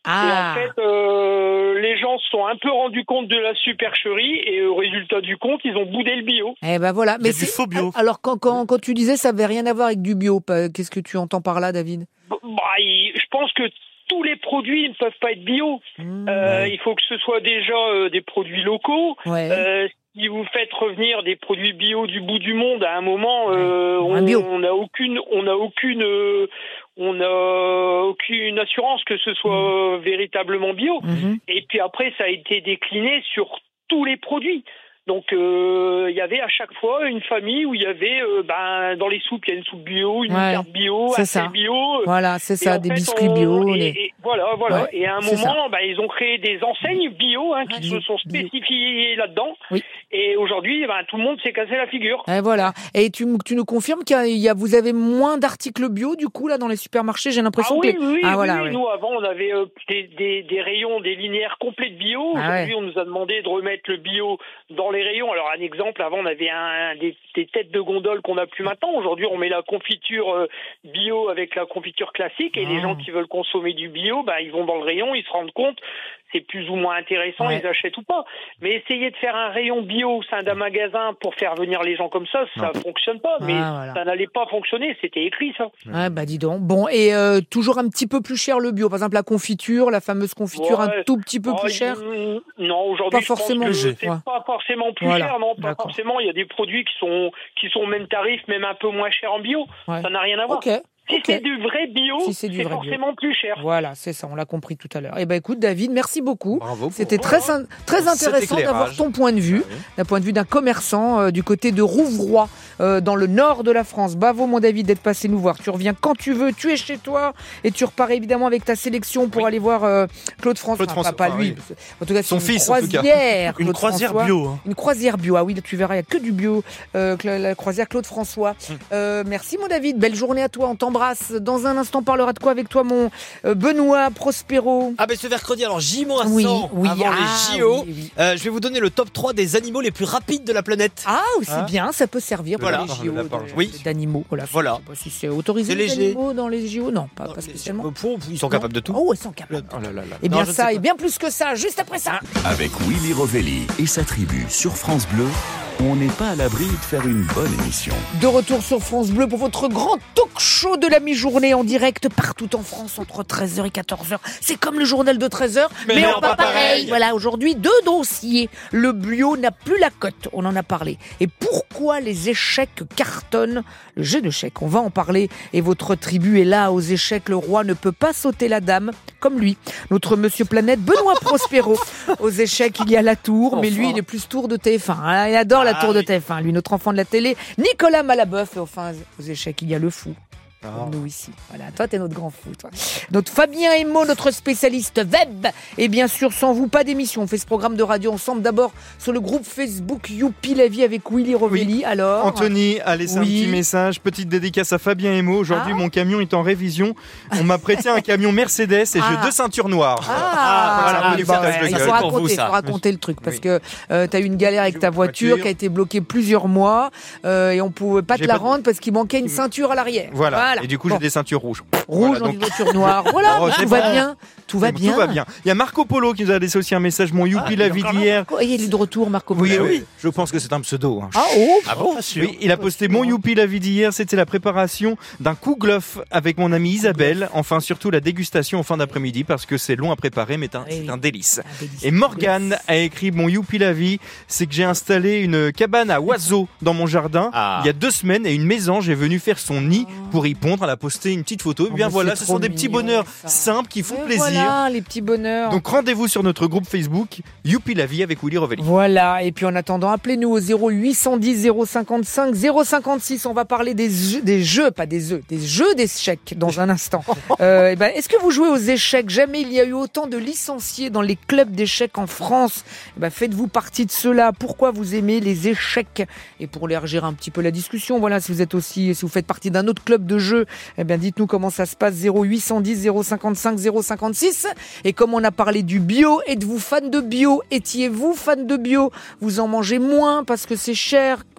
Ah.
Et en fait, euh, les gens se sont un peu rendus compte de la supercherie et au résultat du compte, ils ont boudé le bio.
Eh ben voilà. Mais
du
c'est
faux bio.
Alors quand, quand, quand tu disais ça avait rien à voir avec du bio, qu'est-ce que tu entends par là, David?
Bah, il- je pense que tous les produits ne peuvent pas être bio.
Mmh,
Euh,
ouais.
Il faut que ce soit déjà euh, des produits locaux.
Ouais.
Euh, si vous faites revenir des produits bio du bout du monde, à un moment, euh,
Un bio.
on n'a aucune, on n'a aucune, euh, on a aucune assurance que ce soit véritablement bio.
Mhm.
Et puis après, ça a été décliné sur tous les produits. Donc, euh, il y avait à chaque fois une famille où il y avait, euh, ben, dans les soupes, il y a une soupe bio, une
Ouais,
carte bio,
c'est
un
ça.
sel bio.
Voilà, c'est
Et
ça,
en
des
fait,
biscuits
on-
bio.
Et,
les-
et voilà, voilà.
Ouais,
et à un
c'est
moment, ben, ils ont créé des enseignes bio hein, qui
bio,
se sont
bio.
spécifiées là-dedans.
Oui.
Et aujourd'hui, ben, tout le monde s'est cassé la figure.
Et voilà. Et tu, m- tu nous confirmes qu'il y a, il y a- vous avez moins d'articles bio, du coup, là, dans les supermarchés? J'ai
Ah
l'impression
oui,
que les-
oui,
ah,
oui,
voilà,
oui.
ouais.
Nous, avant, on avait euh, des, des, des rayons, des linéaires complets de bio.
Ah
Aujourd'hui,
ouais.
on nous a demandé de remettre le bio dans les rayons. Alors, un exemple, avant, on avait un, des, des têtes de gondole qu'on n'a plus maintenant. Aujourd'hui, on met la confiture euh, bio avec la confiture classique. Et
Ah.
les gens qui veulent consommer du bio, bah, ils vont dans le rayon, ils se rendent compte, c'est plus ou moins intéressant,
Ouais.
ils achètent ou pas. Mais essayer de faire un rayon bio au sein d'un magasin pour faire venir les gens comme ça, ça
Non.
fonctionne pas. Mais
Ah, voilà.
ça n'allait pas fonctionner, c'était écrit ça.
Ouais, bah dis donc. Bon, et euh, toujours un petit peu plus cher le bio. Par exemple, la confiture, la fameuse confiture, un
Ouais.
tout petit peu
Oh,
plus cher.
mm, Non, aujourd'hui,
Pas
je pense
forcément.
que
Léger.
c'est
Ouais.
pas forcément plus
Voilà.
cher, non, pas
D'accord.
forcément. Il y a des produits qui sont qui sont au même tarif, même un peu moins cher en bio.
Ouais.
Ça n'a rien à voir.
Ok.
Si
ok.
c'est du vrai bio,
Si c'est
c'est
du vrai bio.
forcément plus cher.
Voilà, c'est ça, on l'a compris tout à l'heure. Eh ben écoute David, merci beaucoup.
Bravo. pour-
C'était très, sin- très
pour cet
intéressant d'avoir
éclairage.
ton point de vue,
Ah oui.
d'un point de vue d'un commerçant euh, du côté de Rouvroy, euh, dans le nord de la France. Bravo mon David d'être passé nous voir. Tu reviens quand tu veux, tu es chez toi et tu repars évidemment avec ta sélection pour aller voir euh, Claude François.
Claude
Enfin,
François,
pas lui.
oui.
En tout cas,
Son
c'est une
fils, en tout cas.
croisière.
Une
Claude
croisière
François.
bio. Hein.
Une croisière bio. Ah oui, tu verras, il n'y a que du bio. Euh, que la, la croisière Claude François.
Hum.
Euh, merci mon David. Belle journée à toi. On t'embrasse. Dans un instant, on parlera de quoi avec toi, mon euh, Benoît Prospero?
Ah ben ce mercredi, alors J moins cent
Oui, oui,
avant
ah,
les J O.
oui, oui.
Euh, je vais vous donner le top trois des animaux les plus rapides de la planète.
Ah, c'est
Ah.
bien, ça peut servir pour
Voilà.
les J O
La
de-
barge.
Oui.
d'animaux. Voilà.
Voilà.
Je sais pas si c'est autorisé
C'est
les
léger.
animaux dans les J O. Non, pas,
Non,
pas
les-
spécialement.
euh, pour- Ils sont capables de tout.
Oh, ils sont capables.
Oh là là là.
Et
Non,
bien
je ne
ça,
sais
et
pas.
bien plus que ça, juste après ça.
Avec Willy Rovelli et sa tribu sur France Bleu, on n'est pas à l'abri de faire une bonne émission.
De retour sur France Bleu pour votre grand talk show de la mi-journée en direct partout en France entre treize heures et quatorze heures. C'est comme le journal de treize heures, mais,
Mais
en
non,
pas
pas
pareil.
pareil.
Voilà, aujourd'hui, deux dossiers. Le bio n'a plus la cote, on en a parlé. Et pourquoi les échecs cartonnent? Le jeu d'échecs, on va en parler. Et votre tribu est là, aux échecs, le roi ne peut pas sauter la dame, comme lui. Notre monsieur Planète, Benoît Prospero. Aux échecs, il y a la tour, mais lui, il est plus tour de T F un. hein. Il adore la
Ah
tour de
oui.
T F un, lui, notre enfant de la télé. Nicolas Malaboeuf, et enfin, aux échecs, il y a le fou. Comme nous ici. Voilà, toi, t'es notre grand fou, toi. Notre Fabien Emo, notre spécialiste web. Et bien sûr, sans vous, pas d'émission. On fait ce programme de radio ensemble. D'abord, sur le groupe Facebook Youpi la vie avec Willy Rovelli. Alors.
Anthony a laissé un
Oui.
petit message, petite dédicace à Fabien Emo. Aujourd'hui,
Ah.
mon camion est en révision. On m'a prêté un camion Mercedes et j'ai
Ah.
deux ceintures noires.
Ah,
voilà,
ah,
on est
bah,
foutage de
il
gueule.
faut
pour
raconter,
vous,
faut
ça.
raconter le truc parce
Oui.
que euh, t'as eu une galère avec ta voiture,
voiture.
qui a été bloquée plusieurs mois euh, et on pouvait pas te
J'ai
la
pas de-
rendre parce qu'il manquait une ceinture à l'arrière.
Voilà. Et du coup,
Bon.
j'ai des ceintures rouges.
Rouge
Voilà,
dans
donc-
une voiture noire. Voilà,
Oh,
tout
c'est
va
bon.
bien, tout va
Tout
bien.
va bien. Il y a Marco Polo qui nous a laissé aussi un message. Mon Youpi la vie d'hier.
Oh, il est de retour, Marco Polo.
Oui, oui. Je pense que c'est un pseudo. hein.
Ah oh.
Ah bon?
Oui, il a posté mon Youpi la vie d'hier, c'était la préparation d'un kouglof avec mon amie Isabelle, enfin surtout la dégustation en fin d'après-midi parce que c'est long à préparer mais c'est un,
Oui, oui.
c'est un délice.
Un délice.
Et Morgane a écrit mon Youpi la vie, c'est que j'ai installé une cabane à oiseaux dans mon jardin
Ah.
il y a deux semaines et une mésange est venue faire son nid pour y pondre, elle a posté une petite photo. Et
Oh,
bien
mais
voilà,
c'est
ce
trop
sont des petits
mignon,
bonheurs
ça.
simples qui font
Et
plaisir.
Voilà, les petits bonheurs.
Donc rendez-vous sur notre groupe Facebook Youpi la vie avec Willy Rovelli.
Voilà, et puis en attendant, appelez-nous au zéro huit cent dix zéro cinquante-cinq zéro cinquante-six. On va parler des jeux, des jeux, pas des œufs, des jeux d'échecs dans un instant. Euh, et ben, est-ce que vous jouez aux échecs? Jamais il y a eu autant de licenciés dans les clubs d'échecs en France. Eh ben, faites-vous partie de ceux-là. Pourquoi vous aimez les échecs? Et pour élargir un petit peu la discussion, voilà, si vous êtes aussi, si vous faites partie d'un autre club de jeux, eh bien, dites-nous comment ça se passe. zéro huit cent dix zéro cinquante-cinq zéro cinquante-six. Et comme on a parlé du bio, êtes-vous fan de bio? Étiez-vous fan de bio? Vous en mangez moins parce que c'est cher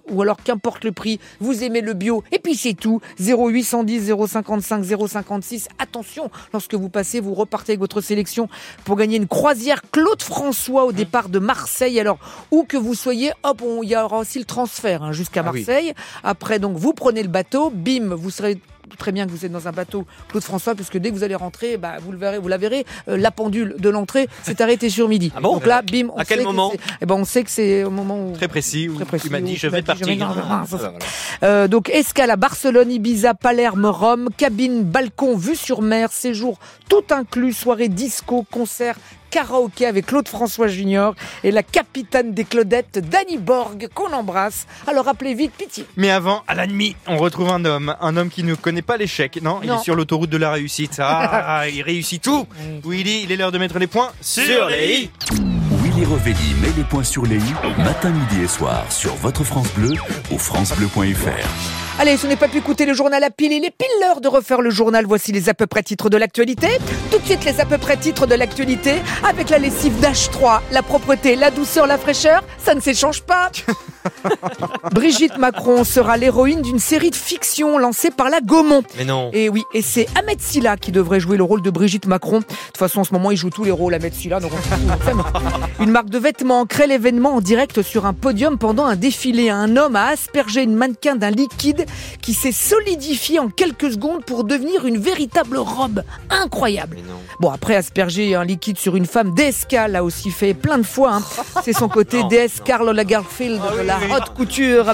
ou alors qu'importe le prix, vous aimez le bio, et puis c'est tout. zéro huit cent dix zéro cinquante-cinq zéro cinquante-six. Attention, lorsque vous passez, vous repartez avec votre sélection pour gagner une croisière Claude François au départ de Marseille. Alors, où que vous soyez, hop, on, il y aura aussi le transfert hein, jusqu'à Marseille. Ah oui. Après, donc, vous prenez le bateau, bim, vous serez très bien que vous êtes dans un bateau Claude François, puisque dès que vous allez rentrer, bah, vous le verrez, vous la verrez, euh, la pendule de l'entrée s'est arrêtée sur midi.
Ah bon?
Donc là, bim, on
à quel
sait
moment?
Eh ben, on sait que c'est au moment où
très précis.
Très précis.
Il m'a dit je vais partir.
Ah, voilà. euh, donc escale à Barcelone, Ibiza, Palerme, Rome, cabine, balcon, vue sur mer, séjour tout inclus, soirée disco, concert, karaoké avec Claude François Junior et la capitaine des Claudettes, Dany Borg, qu'on embrasse. Alors appelez vite, pitié.
Mais avant, à la nuit, on retrouve un homme, un homme qui ne connaît pas l'échec, non, il
non.
est sur l'autoroute de la réussite. Ah, il réussit tout. Willy, il est l'heure de mettre les points sur, sur les i.
Willy Revelli met les points sur les i, matin, midi et soir sur votre France Bleu ou francebleu point f r.
Allez, ce n'est pas plus écouter le journal à pile, il est pile l'heure de refaire le journal. Voici les à peu près titres de l'actualité. Tout de suite, les à peu près titres de l'actualité avec la lessive d'H trois. La propreté, la douceur, la fraîcheur, ça ne s'échange pas. Brigitte Macron sera l'héroïne d'une série de fiction lancée par la Gaumont.
Mais non.
Et oui, et c'est Ahmed Silla qui devrait jouer le rôle de Brigitte Macron. De toute façon, en ce moment, il joue tous les rôles, Ahmed Silla. Donc on... Une marque de vêtements crée l'événement en direct sur un podium pendant un défilé. Un homme a aspergé une mannequin d'un liquide qui s'est solidifié en quelques secondes pour devenir une véritable robe. Incroyable. Bon, après asperger un liquide sur une femme, D S K l'a aussi fait plein de fois. Hein. C'est son côté D S Karl Lagerfeld de la haute couture.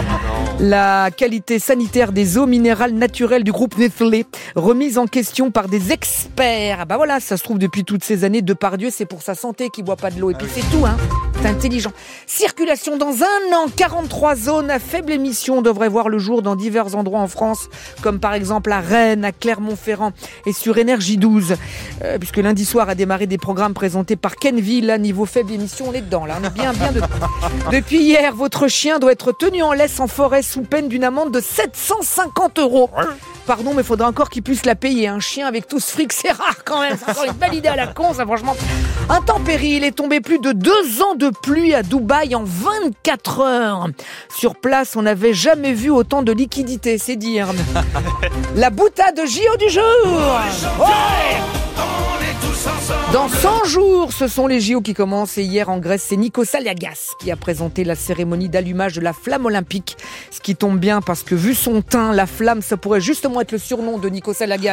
La qualité sanitaire des eaux minérales naturelles du groupe Nestlé, remise en question par des experts. Ah bah voilà, ça se trouve depuis toutes ces années, Depardieu, c'est pour sa santé qu'il boit pas de l'eau. Et puis c'est tout, hein. C'est intelligent. Circulation dans un an, quarante-trois zones à faible émission devraient voir le jour dans divers endroits en France, comme par exemple à Rennes, à Clermont-Ferrand et sur Énergie douze. Euh, puisque lundi soir a démarré des programmes présentés par Kenville. Là, niveau faible émission, on est dedans. Là, on est bien, bien dedans. Depuis hier, votre chien doit être tenu en laisse en forêt sous peine d'une amende de sept cent cinquante euros. Pardon, mais il faudra encore qu'il puisse la payer. Un chien avec tout ce fric, c'est rare quand même. C'est encore une belle idée à la con, ça, franchement. Intempérie, il est tombé plus de deux ans de pluie à Dubaï en vingt-quatre heures. Sur place, on n'avait jamais vu autant de liquidité, c'est dire. La boutade J O du jour. Ouais. Dans cent jours, ce sont les J O qui commencent et hier en Grèce, c'est Nikos Aliagas qui a présenté la cérémonie d'allumage de la flamme olympique. Ce qui tombe bien parce que vu son teint, la flamme, ça pourrait justement être le surnom de Nikos Aliagas.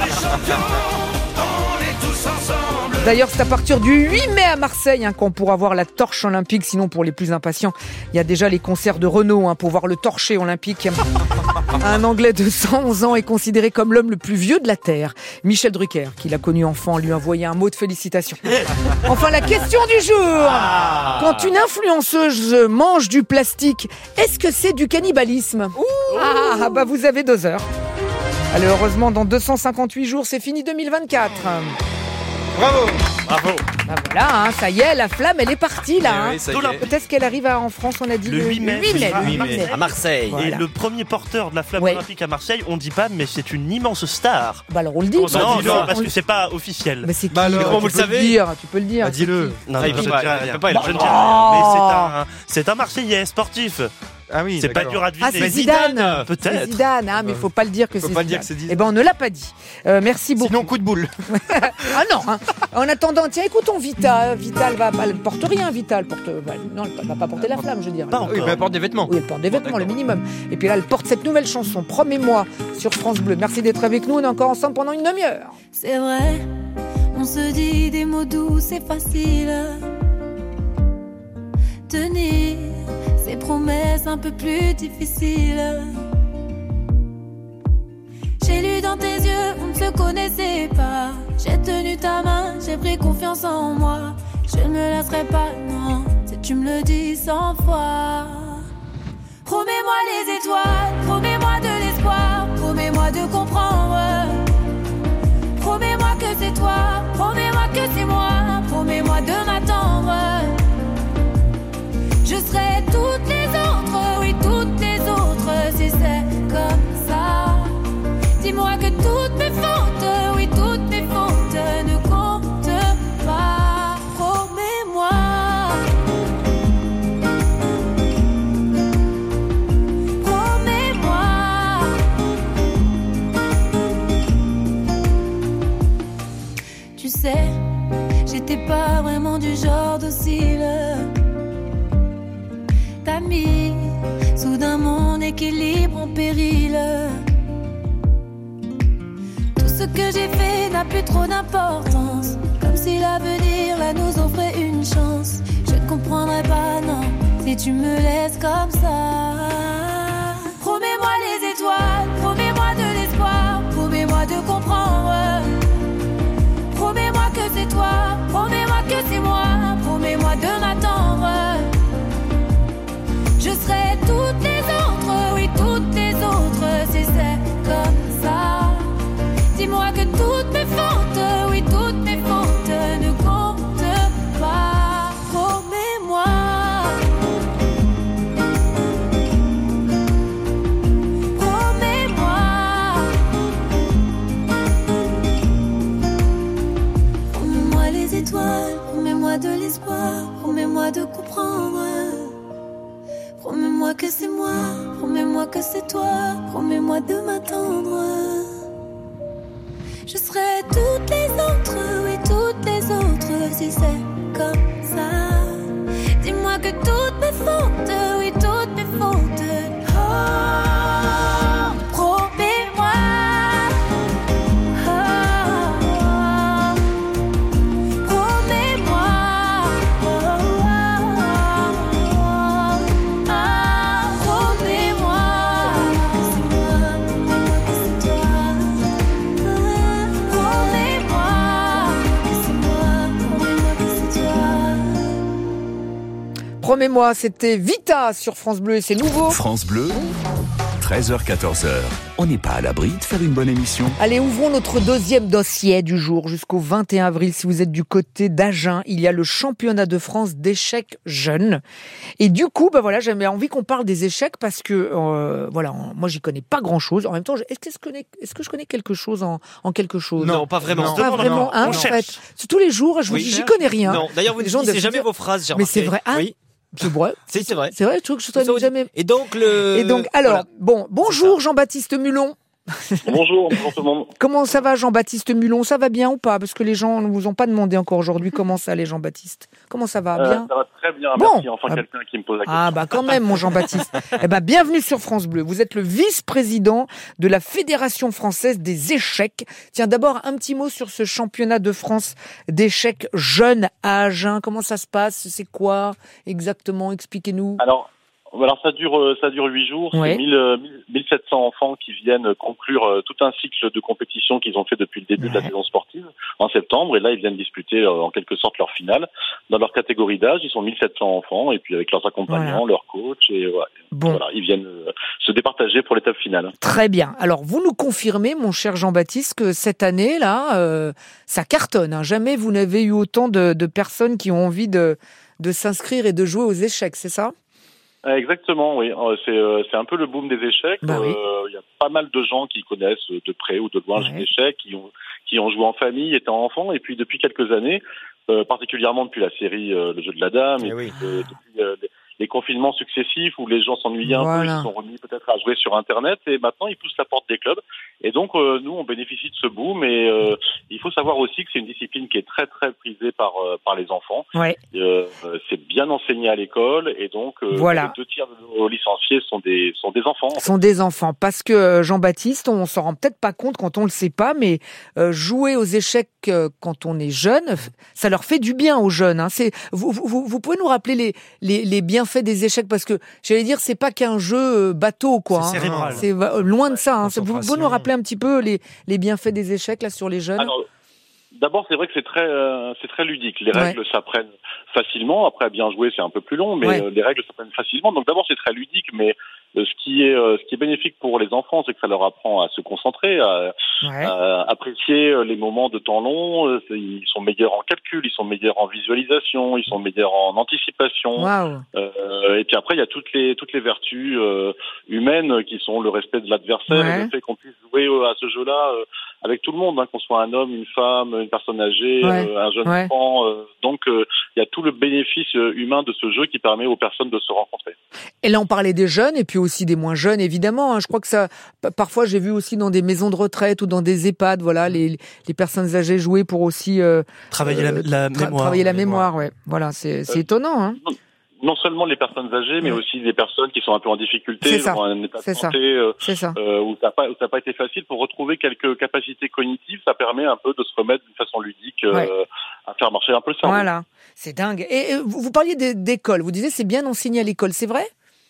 D'ailleurs, c'est à partir du huit mai à Marseille hein, qu'on pourra voir la torche olympique. Sinon, pour les plus impatients, il y a déjà les concerts de Renaud hein, pour voir le torché olympique. Un Anglais de cent onze ans est considéré comme l'homme le plus vieux de la Terre. Michel Drucker, qui l'a connu enfant, lui a envoyé un mot de félicitations. Enfin, la question du jour. Quand une influenceuse mange du plastique, est-ce que c'est du cannibalisme ? Ah, bah vous avez deux heures. Allez, heureusement, dans deux cent cinquante-huit jours, c'est fini deux mille vingt-quatre.
Bravo, bravo.
Bah voilà, hein, ça y est, la flamme, elle est partie là.
Oui,
hein. Peut-être qu'elle arrive à, en France, on a dit
le, le huit mai.
huit mai,
Le huit
mai.
mai.
À Marseille.
Voilà. Et le premier porteur de la flamme
ouais.
olympique à Marseille, on dit pas, mais c'est une immense star.
Bah alors on le dit.
Non, non,
dis-le.
non parce que c'est pas officiel.
Mais c'est qui
bah alors,
tu
comment vous
peux
le savez
dire, Tu peux le dire.
Bah, dis-le.
Non,
Ah,
non,
il
je
peut
ne
pas,
dirai
il
rien.
peut pas, il a
Je ne
pas
dirai
le
rien. Mais
Oh.
c'est un, c'est un Marseillais sportif.
Ah oui,
c'est
d'accord.
pas dur à deviner.
Ah, c'est
Mais
Zidane.
Peut-être.
C'est Zidane, hein, mais il faut pas le dire que
Faut
c'est
pas
Zidane.
dire que c'est Zidane.
Eh ben, on ne l'a pas dit. Euh, merci beaucoup.
Sinon, coup de boule.
Ah non. Hein. En attendant, tiens, écoutons Vita. Vital va, elle porte rien, Vital porte. Bah, non, elle va pas porter la flamme, je veux dire.
Pas encore.
Oui, mais elle porte des vêtements.
Oui, elle porte des vêtements, le minimum. Et puis là, elle porte cette nouvelle chanson, Promets-moi, sur France Bleu. Merci d'être avec nous. On est encore ensemble pendant une demi-heure.
C'est vrai, on se dit des mots doux, c'est facile. Tenir ces promesses un peu plus difficiles. J'ai lu dans tes yeux, on ne se connaissait pas. J'ai tenu ta main, j'ai pris confiance en moi. Je ne me lasserai pas, non, si tu me le dis cent fois. Promets-moi les étoiles, promets-moi de l'espoir, promets-moi de comprendre. Promets-moi que c'est toi, promets-moi que c'est moi, promets-moi de m'attendre. Je serai toutes les autres, oui toutes les autres, si c'est comme ça. Dis-moi que toutes mes fautes, oui toutes mes fautes ne comptent pas. Promets-moi. docile. T'as mis soudain mon équilibre en péril. Tout ce que j'ai fait n'a plus trop d'importance, comme si l'avenir là nous offrait une chance. Je ne comprendrai pas, non, si tu me laisses comme ça. Promets-moi les étoiles, promets-moi de l'espoir, promets-moi de comprendre. Promets-moi que c'est toi, promets-moi que c'est moi, promets-moi de m'attendre. Je serai toutes les autres, oui toutes les autres, si c'est comme ça. Dis-moi que toutes mes fautes, oui toutes mes fautes ne comptent pas. Promets-moi. Promets-moi. Promets-moi les étoiles, promets-moi de l'espoir, promets-moi de comprendre. Promets-moi que c'est moi, promets-moi que c'est toi, promets-moi de m'attendre. Je serai toutes les autres, oui toutes les autres, si c'est comme ça. Dis-moi que toutes mes fautes, oui toutes mes fautes. Oh, promets-moi. Oh, promets-moi.
Promets-moi, c'était Vita sur France Bleu et c'est nouveau.
France Bleu, treize heures quatorze heures. On n'est pas à l'abri de faire une bonne émission.
Allez, ouvrons notre deuxième dossier du jour jusqu'au vingt et un avril. Si vous êtes du côté d'Agen, il y a le championnat de France d'échecs jeunes. Et du coup, bah voilà, j'avais envie qu'on parle des échecs parce que, euh, voilà, moi j'y connais pas grand-chose. En même temps, est-ce que je connais, est-ce que je connais quelque chose en, en quelque chose?
Non, pas vraiment.
Non, pas vraiment, hein, en fait. C'est tous les jours, je vous
Oui.
dis, j'y connais rien.
Non, d'ailleurs, vous ne finissez jamais vos phrases, j'ai
Mais c'est vrai, hein?
Oui.
C'est vrai.
Si, c'est vrai.
C'est vrai, je trouve que je ne jamais.
Et donc, le.
Et donc, alors,
Voilà.
bon, bonjour Jean-Baptiste Mulon.
Bonjour, bonjour tout le monde.
Comment ça va Jean-Baptiste Mulon? Ça va bien ou pas? Parce que les gens ne vous ont pas demandé encore aujourd'hui comment ça allait Jean-Baptiste. Comment ça va? Bien?
Euh, ça va très bien,
Bon.
merci. Enfin,
Ah.
quelqu'un qui me pose la question.
Ah bah quand même mon Jean-Baptiste. Eh ben bienvenue sur France Bleu. Vous êtes le vice-président de la Fédération française des échecs. Tiens, d'abord un petit mot sur ce championnat de France d'échecs jeunes à Agen. Comment ça se passe? C'est quoi exactement? Expliquez-nous.
Alors, alors ça dure euh, ça dure huit jours.
Ouais.
C'est mille, euh, mille sept cents enfants qui viennent conclure euh, tout un cycle de compétition qu'ils ont fait depuis le début de la saison sportive en septembre. Et là, ils viennent disputer euh, en quelque sorte leur finale dans leur catégorie d'âge. Ils sont mille sept cents enfants et puis avec leurs accompagnants,
Voilà.
leurs coachs et ouais,
Bon.
voilà, ils viennent euh, se départager pour l'étape finale.
Très bien. Alors, vous nous confirmez, mon cher Jean-Baptiste, que cette année, là, euh, ça cartonne. Hein. Jamais vous n'avez eu autant de, de personnes qui ont envie de, de s'inscrire et de jouer aux échecs, c'est ça?
Exactement, oui. Euh, C'est euh, c'est un peu le boom des échecs.
Bah oui.
Euh, Il y a pas mal de gens qui connaissent de près ou de loin
Ouais.
les échecs, qui ont qui ont joué en famille étant enfants, et puis depuis quelques années, euh, particulièrement depuis la série euh, Le jeu de la dame,
Eh
et
oui.
puis, euh, depuis euh, les, les confinements successifs où les gens s'ennuyaient un peu,
Voilà.
ils se sont remis peut-être à jouer sur Internet, et maintenant ils poussent la porte des clubs. Et donc euh, nous, on bénéficie de ce boom, et euh, il faut savoir aussi que c'est une discipline qui est très très prisée par euh, par les enfants.
Ouais.
Euh, c'est bien enseigné à l'école, et donc euh,
Voilà.
les deux tiers de nos licenciés sont des sont des enfants. en fait.
Sont des enfants. Parce que euh, Jean-Baptiste, on s'en rend peut-être pas compte quand on le sait pas, mais euh, jouer aux échecs euh, quand on est jeune, f- ça leur fait du bien aux jeunes. Hein. C'est, vous, vous, vous pouvez nous rappeler les, les, les bienfaits des échecs, parce que j'allais dire, c'est pas qu'un jeu euh, bateau, quoi.
C'est
hein.
cérébral.
C'est va- loin de ça. Hein. C'est- Vous pouvez
Concentration.
nous rappeler un petit peu les, les bienfaits des échecs là sur les jeunes?
Alors, d'abord, c'est vrai que c'est très, euh, c'est très ludique. Les
Ouais.
règles s'apprennent facilement. Après, à bien jouer, c'est un peu plus long, mais
Ouais.
euh, les règles s'apprennent facilement. Donc, d'abord, c'est très ludique, mais euh, ce qui est, euh, ce qui est bénéfique pour les enfants, c'est que ça leur apprend à se concentrer, à,
Ouais.
à apprécier euh, les moments de temps long. Euh, c'est- Ils sont meilleurs en calcul, ils sont meilleurs en visualisation, ils sont meilleurs en anticipation.
Waouh.
Euh, et puis après, il y a toutes les toutes les vertus euh, humaines qui sont le respect de l'adversaire,
Ouais.
et le fait qu'on puisse jouer euh, à ce jeu-là euh, avec tout le monde, hein, qu'on soit un homme, une femme, une personne âgée,
Ouais.
euh, un jeune
Ouais.
enfant. euh, donc, il euh, y a tout le bénéfice euh, humain de ce jeu qui permet aux personnes de se rencontrer.
Et là, on parlait des jeunes et puis aussi des moins jeunes, évidemment. hein. Je crois que ça, pa- parfois, j'ai vu aussi dans des maisons de retraite ou dans des EHPAD, voilà, les, les personnes âgées jouer pour aussi euh,
Travailler la- la
tra-
mémoire.
Travailler la mémoire, ouais. Voilà, c'est c'est
Euh,
étonnant. Hein.
Non seulement les personnes âgées, mais aussi les personnes qui sont un peu en difficulté,
C'est ça.
dans un état de
C'est ça.
santé euh,
C'est ça.
euh, où ça n'a pas, où ça n'a pas été facile pour retrouver quelques capacités cognitives. Ça permet un peu de se remettre d'une façon ludique euh,
Ouais.
à faire marcher un peu le cerveau.
Voilà, c'est dingue. Et euh, vous, vous parliez des- d'école. Vous disiez c'est bien d'enseigner à l'école, c'est vrai?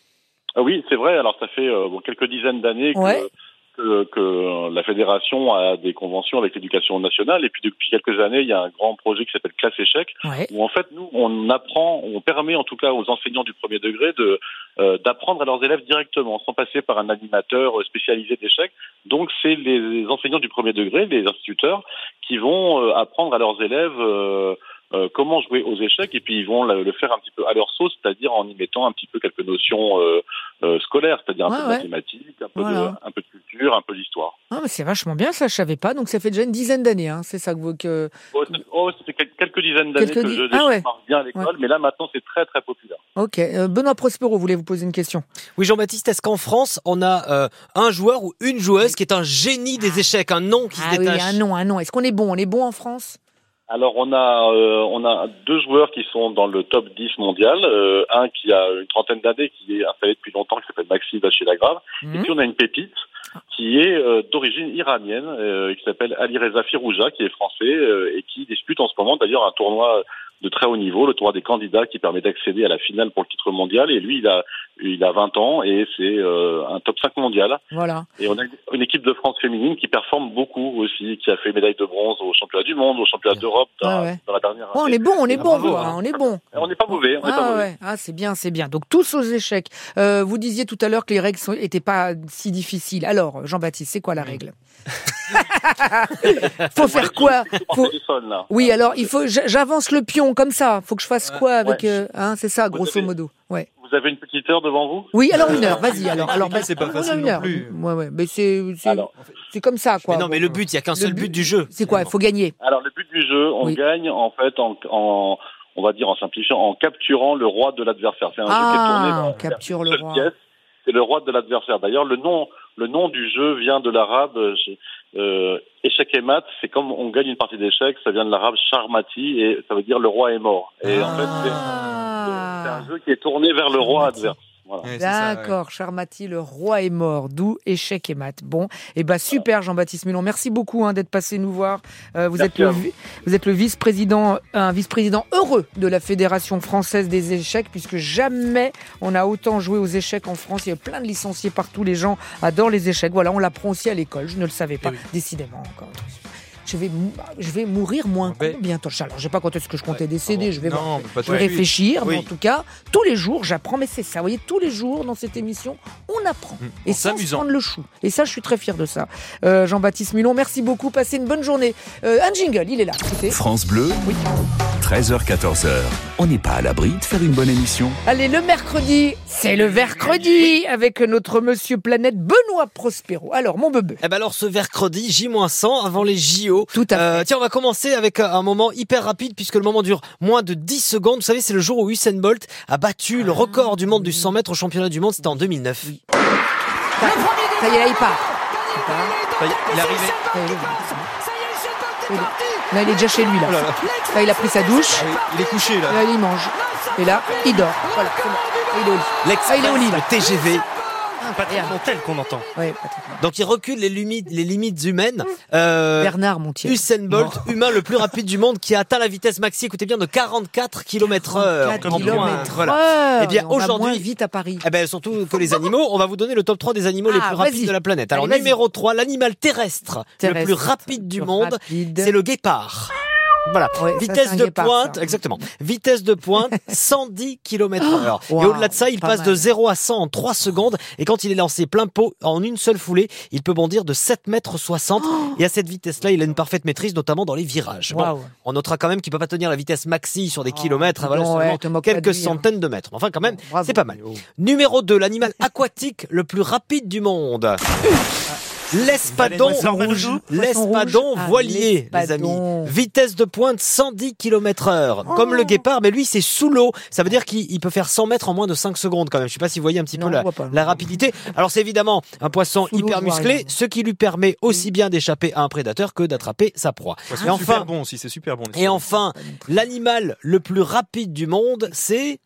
Ah oui, c'est vrai. Alors ça fait euh, bon, quelques dizaines d'années que,
Ouais.
que, que la fédération a des conventions avec l'éducation nationale. Et puis depuis quelques années, il y a un grand projet qui s'appelle Classe Échec,
Ouais.
où en fait nous on apprend, on permet en tout cas aux enseignants du premier degré de euh, d'apprendre à leurs élèves directement, sans passer par un animateur spécialisé d'échecs. Donc c'est les enseignants du premier degré, les instituteurs, qui vont euh, apprendre à leurs élèves euh, euh, comment jouer aux échecs, et puis ils vont le, le faire un petit peu à leur sauce, c'est-à-dire en y mettant un petit peu quelques notions euh, euh, scolaires, c'est-à-dire un
Ouais,
peu de
ouais.
mathématiques, un peu,
Voilà.
de, un peu de culture, un peu d'histoire.
Ah, mais c'est vachement bien, ça je savais pas. Donc ça fait déjà une dizaine d'années, hein. C'est ça que vous que.
Oh, c'est- oh, ça fait quel- quelques dizaines d'années
Quelques
que
di-
le jeu
Ah
d'échecs
ouais.
marche bien à l'école,
Ouais.
mais là maintenant c'est très très populaire.
Ok. Euh, Benoît Prospero voulait vous poser une question.
Oui, Jean-Baptiste, est-ce qu'en France, on a euh, un joueur ou une joueuse qui est un génie des échecs, un nom qui
Ah
se
oui,
détache?
un nom, un nom. Est-ce qu'on est bon? On est bon en France?
Alors on a euh, on a deux joueurs qui sont dans le top dix mondial, euh, un qui a une trentaine d'années, qui est installé depuis longtemps, qui s'appelle Maxime Vachier-Lagrave,
Mhm.
et puis on a une pépite qui est euh, d'origine iranienne, euh, qui s'appelle Ali Reza Firouja, qui est français euh, et qui dispute en ce moment d'ailleurs un tournoi de très haut niveau, le tournoi des candidats, qui permet d'accéder à la finale pour le titre mondial. Et lui, il a il a vingt ans et c'est euh, un top cinq mondial.
Voilà.
Et on a une équipe de France féminine qui performe beaucoup aussi, qui a fait médaille de bronze au championnat du monde, au championnat d'Europe dans,
Ah ouais.
dans la dernière
Oh, on
année.
est bon, on est
Ah,
bon,
bravo,
quoi,
hein.
on est bon.
On n'est pas mauvais, on n'est
Ah
pas mauvais.
ouais, ah, c'est bien, c'est bien. Donc tous aux échecs. Euh, vous disiez tout à l'heure que les règles n'étaient pas si difficiles. Alors, Jean-Baptiste, c'est quoi la règle? Faut faire quoi? Faut...
Téléphone, là.
Oui, alors il faut. j'- J'avance le pion comme ça. Faut que je fasse quoi avec
Ouais.
euh, hein, c'est ça, grosso
avez-
modo. Ouais.
Vous avez une petite heure devant vous?
Oui, alors une heure. Vas-y. Alors, alors,
Expliquer, c'est pas
on a
facile
une
non
heure.
plus.
Ouais, ouais. Mais c'est, c'est,
Alors.
c'est comme ça, quoi.
Mais non, mais le but, il y a qu'un
Le
seul
but-
but du jeu.
C'est quoi? Il faut gagner.
Alors le but du jeu, on
Oui.
gagne en fait en, en on va dire en simplifiant, en capturant le roi de l'adversaire. C'est un jeu qui est
Ah,
tourné
on
dans
capture
une
le
seule
roi.
pièce. C'est le roi de l'adversaire. D'ailleurs, le nom, le nom du jeu vient de l'arabe euh, échec et mat. C'est comme on gagne une partie d'échecs, ça vient de l'arabe charmati et ça veut dire le roi est mort. Et en fait, c'est, c'est un jeu qui est tourné vers le roi adverse. Voilà.
Ouais, c'est ça,
D'accord, Charmati, le roi est mort, d'où échec et mat. Bon, et bah super Jean-Baptiste Milon, merci beaucoup hein, d'être passé nous voir. Euh, vous,
Merci
êtes le,
à vous.
vi- vous êtes le vice-président, un vice-président heureux de la Fédération française des échecs, puisque jamais on a autant joué aux échecs en France. Il y a plein de licenciés partout, les gens adorent les échecs. Voilà, on l'apprend aussi à l'école, je ne le savais pas, décidément encore. Je vais, mou- je vais mourir moins con bientôt. Alors, je sais pas quand est-ce que je comptais décéder, je vais,
Non,
voir.
mais pas
je
tout
vais
de suite.
réfléchir, mais
Oui.
en tout cas, tous les jours, j'apprends, mais c'est ça. Vous voyez, tous les jours dans cette émission, on apprend. Et
en
sans se
s'amusant.
prendre le chou. Et ça, je suis très fier de ça. Euh, Jean-Baptiste Milon, merci beaucoup. Passez une bonne journée. Euh, un jingle, il est là. Écoutez.
France Bleu, treize heures quatorze heures. On n'est pas à l'abri de faire une bonne émission.
Allez, le mercredi, c'est le mercredi avec notre monsieur Planète Benoît Prospero. Alors, mon bebé.
Eh ben alors ce mercredi, J moins cent avant les J O.
Tout à fait.
Euh, tiens, on va commencer avec un moment hyper rapide puisque le moment dure moins de dix secondes. Vous savez, c'est le jour où Usain Bolt a battu le record du monde du cent mètres au championnat du monde. C'était en deux mille neuf.
Ça, ça y est, là, il part. Il part.
Ça y est, il est arrivé.
Ça y est, il est- Là, il est déjà chez lui, là.
Oh là là.
Là, il a pris sa douche.
Ah oui, il est couché là.
Là, il mange. Et là, il dort. Voilà, c'est bon. Là, il est au lit. Ah, il est au lit, là.
Le T G V.
Patrick Montel qu'on entend.
Ouais, Patrick.
Donc il recule les limites, les limites humaines. Euh,
Bernard Montiel.
Usain Bolt, humain le plus rapide du monde, qui a atteint la vitesse maxi, écoutez bien, de quarante-quatre kilomètres heure.
quatre
en
kilomètres
pointe. Voilà.
heure.
Eh bien
On va moins
aujourd'hui,
vite à Paris.
eh ben surtout que les animaux, on va vous donner le top trois des animaux les
Ah,
plus rapides
vas-y.
de la planète. Alors
Allez, vas-y.
numéro trois, l'animal terrestre,
Terrestre.
le plus rapide du
Le
monde,
rapide.
c'est le guépard. Voilà,
Ouais, ça,
vitesse
c'est un
de
guépard,
pointe,
ça.
exactement. Vitesse de pointe, cent dix kilomètres heure.
Wow,
et au-delà de ça, il
pas
passe
mal.
de zéro à cent en trois secondes. Et quand il est lancé plein pot, en une seule foulée, il peut bondir de sept mètres soixante. Et à cette vitesse-là, il a une parfaite maîtrise, notamment dans les virages. Bon,
Waouh.
on notera quand même qu'il peut pas tenir la vitesse maxi sur des kilomètres, hein, voilà,
non, ouais,
seulement
te moque pas de
quelques
lui, hein.
centaines de mètres. Enfin, quand même,
Bravo.
c'est pas mal. Numéro deux, l'animal aquatique le plus rapide du monde. L'espadon rouge, l'espadon
Ah,
voilier, les amis. Vitesse de pointe cent dix kilomètres heure. Comme le guépard, mais lui, c'est sous l'eau. Ça veut dire qu'il il peut faire cent mètres en moins de cinq secondes quand même. Je sais pas si vous voyez un petit
Non,
peu la,
on voit pas.
la rapidité. Alors c'est évidemment un poisson
Sous l'eau,
hyper
je vois
musclé,
rien.
ce qui lui permet aussi bien d'échapper à un prédateur que d'attraper sa proie.
Ouais, c'est
Et enfin,
super bon aussi, c'est super bon. les
et enfin, l'animal le plus rapide du monde, c'est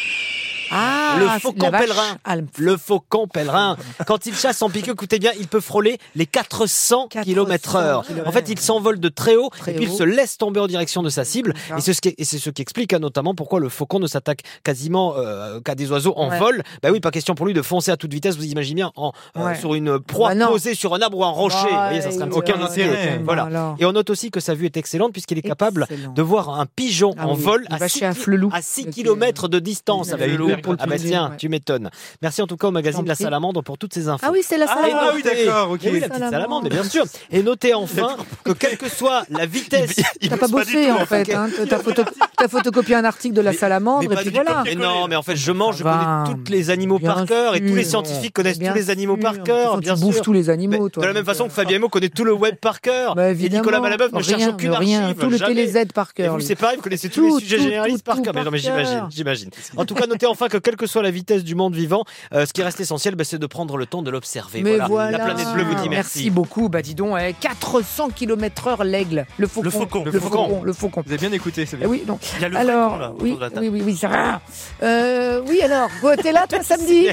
Ah,
le
c'est
faucon
la vache.
pèlerin.
Ah, le-
Le faucon pèlerin. Quand il chasse en piqueux, écoutez bien, il peut frôler les quatre cents kilomètres heure. En fait, il s'envole de très haut
Très
et puis il
haut.
se laisse tomber en direction de sa cible.
Ah.
Et c'est ce qui, et c'est ce qui explique hein, notamment pourquoi le faucon ne s'attaque quasiment euh, qu'à des oiseaux en
Ouais.
vol. Bah oui, pas question pour lui de foncer à toute vitesse. Vous imaginez bien en, euh,
Ouais.
sur une proie
Bah non.
posée sur un arbre ou un rocher.
Ouais,
Vous voyez, ça serait un petit
aucun
peu
intérêt.
risqué. Voilà.
Voilà.
Et on note aussi que sa vue est excellente puisqu'il est capable
Excellent.
de voir un pigeon
Ah
en
oui,
vol
il
à
va
six,
chez un flelou.
à six
Ok.
kilomètres de distance.
Il
avec
a
le
eu
loup.
peur pour le
Ah bah
plaisir,
tiens,
ouais.
tu m'étonnes. Merci en tout cas au magazine
J'en
de la
prie.
Salamandre pour toutes ces infos.
Ah oui, c'est la
Ah,
salamandre.
oui, d'accord, ok.
Eh oui, la petite salamandre, mais bien sûr. Et notez enfin que quelle que soit la vitesse.
T'as pas bossé en fait, hein. T'as photo- t'as photocopié un article de la salamandre et puis voilà.
Mais non, mais en fait, je mange, je
Ça va.
connais tous les animaux
Bien
par cœur et tous les
sûr.
scientifiques connaissent
Bien
tous les animaux
sûr.
par
De toute
cœur,
façon,
bien
tu
sûr.
bouffes tous les animaux,
Mais
toi.
de la même façon que Fabien Emo connaît tout le web par cœur.
Bah,
et
évidemment.
Nicolas Malabœuf ne cherche
Rien,
aucune
mais rien.
archive.
Tout le
jamais.
Télé Z par
Et
cœur.
vous,
lui.
c'est pareil, vous connaissez tous
Tout,
les sujets
tout,
généralistes
tout,
par
tout
cœur. Mais
par
non, mais j'imagine,
cœur.
j'imagine. En tout cas, notez enfin que quelle que soit la vitesse du monde vivant, euh, ce qui reste essentiel, bah, c'est de prendre le temps de l'observer.
Mais
Voilà.
voilà.
La planète bleue vous dit merci.
Merci beaucoup. Bah dis donc, eh, quatre cents kilomètres heure l'aigle. Le faucon.
Le faucon.
Le
Le
faucon.
faucon.
Le faucon.
Vous avez bien écouté, c'est
Eh
bien.
oui, non.
Il y a le
Alors,
dragon, là, autour
oui,
de la table.
oui, oui, oui, c'est rare. Euh, oui, alors, quoi, t'es là, toi, samedi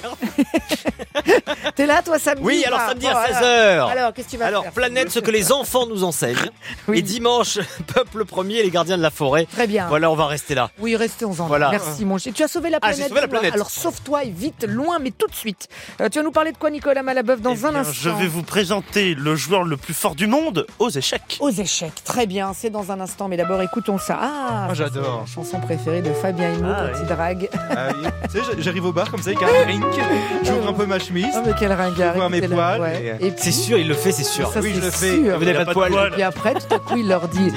T'es là, toi, samedi
Oui,
ou
alors
pas
samedi à
Bon,
seize
alors-
heures.
Alors, qu'est-ce que tu vas
Alors,
faire
planète, ce que les enfants nous enseignent.
Oui.
Et dimanche, peuple premier, les gardiens de la forêt.
Très bien.
Voilà, on va rester là.
Oui, restez en
Voilà.
Merci, mon cher. Tu as sauvé la
Ah,
planète.
j'ai sauvé la
toi.
planète.
Alors, sauve-toi et vite, loin, mais tout de suite. Euh, tu vas nous parler de quoi, Nicolas Malabœuf, dans
Eh
un
bien,
instant.
je vais vous présenter le joueur le plus fort du monde aux échecs.
Aux échecs, très bien, c'est dans un instant, mais d'abord écoutons ça. Ah,
Moi, j'adore.
c'est la chanson préférée de Fabien Hinault
Ah,
quand
oui.
il drague.
Ah oui. Tu sais, j'arrive au bar comme ça avec un drink, j'ouvre un peu ma chemise,
Oh, mais quel ringard.
je vois mes
écoutez-la,
poils.
ouais.
et-
Et puis,
C'est sûr, il le fait, c'est sûr.
ça,
oui,
c'est
je le fais.
sûr.
Vous n'avez pas de poils.
Et puis après, tout à coup, il leur dit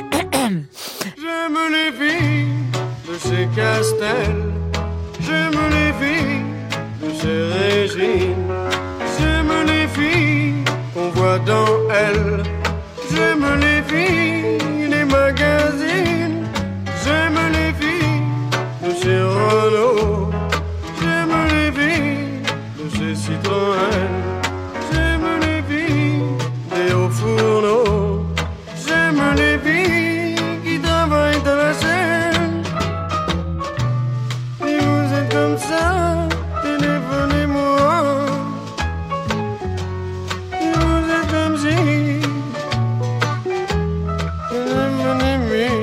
J'aime les filles de ces castels, j'aime les filles de ces régimes, j'aime les filles qu'on voit dans elles, j'aime les filles des magazines, j'aime les filles de chez Renault, j'aime les filles de chez Citroën, j'aime les filles des hauts fourneaux, j'aime les filles qui travaillent dans la chaîne. Si vous êtes comme ça, téléphonez-moi. Si vous êtes comme si, téléphonez-moi.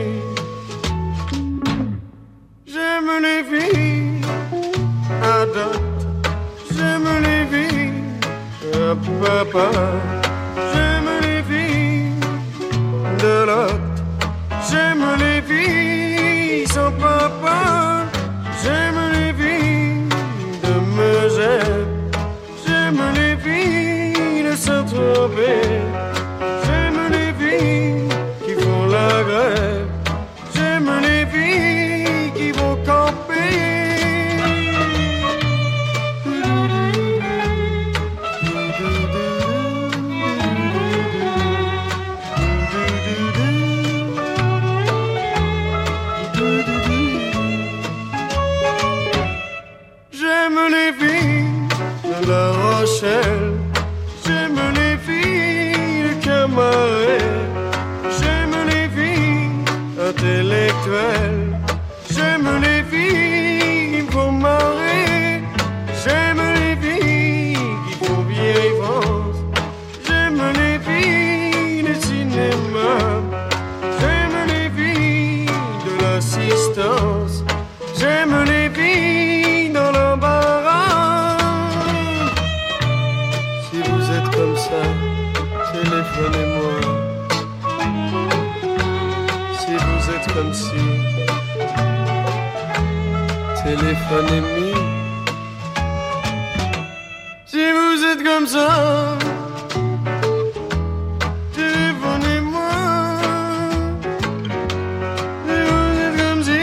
J'aime les filles à dot, j'aime les filles à papa, j'aime les filles de l'autre. J'aime les filles sans papa, j'aime les filles de Megève, j'aime les filles de Saint-Tropez, j'aime les filles qui font la grève, j'aime les filles qui vont camper. J'aime les filles de La Rochelle, j'aime les filles de Camaret, j'aime les filles intellectuelles, j'aime les filles qui me font marrer, j'aime les filles qui font vieille France, j'aime les filles du cinéma, j'aime les filles de l'assistance, j'aime les filles dans l'embarras. Si vous êtes comme ça, téléphonez-moi. Si vous êtes comme si, téléphonez-moi. Si vous êtes comme ça, téléphonez-moi. Si vous êtes comme si,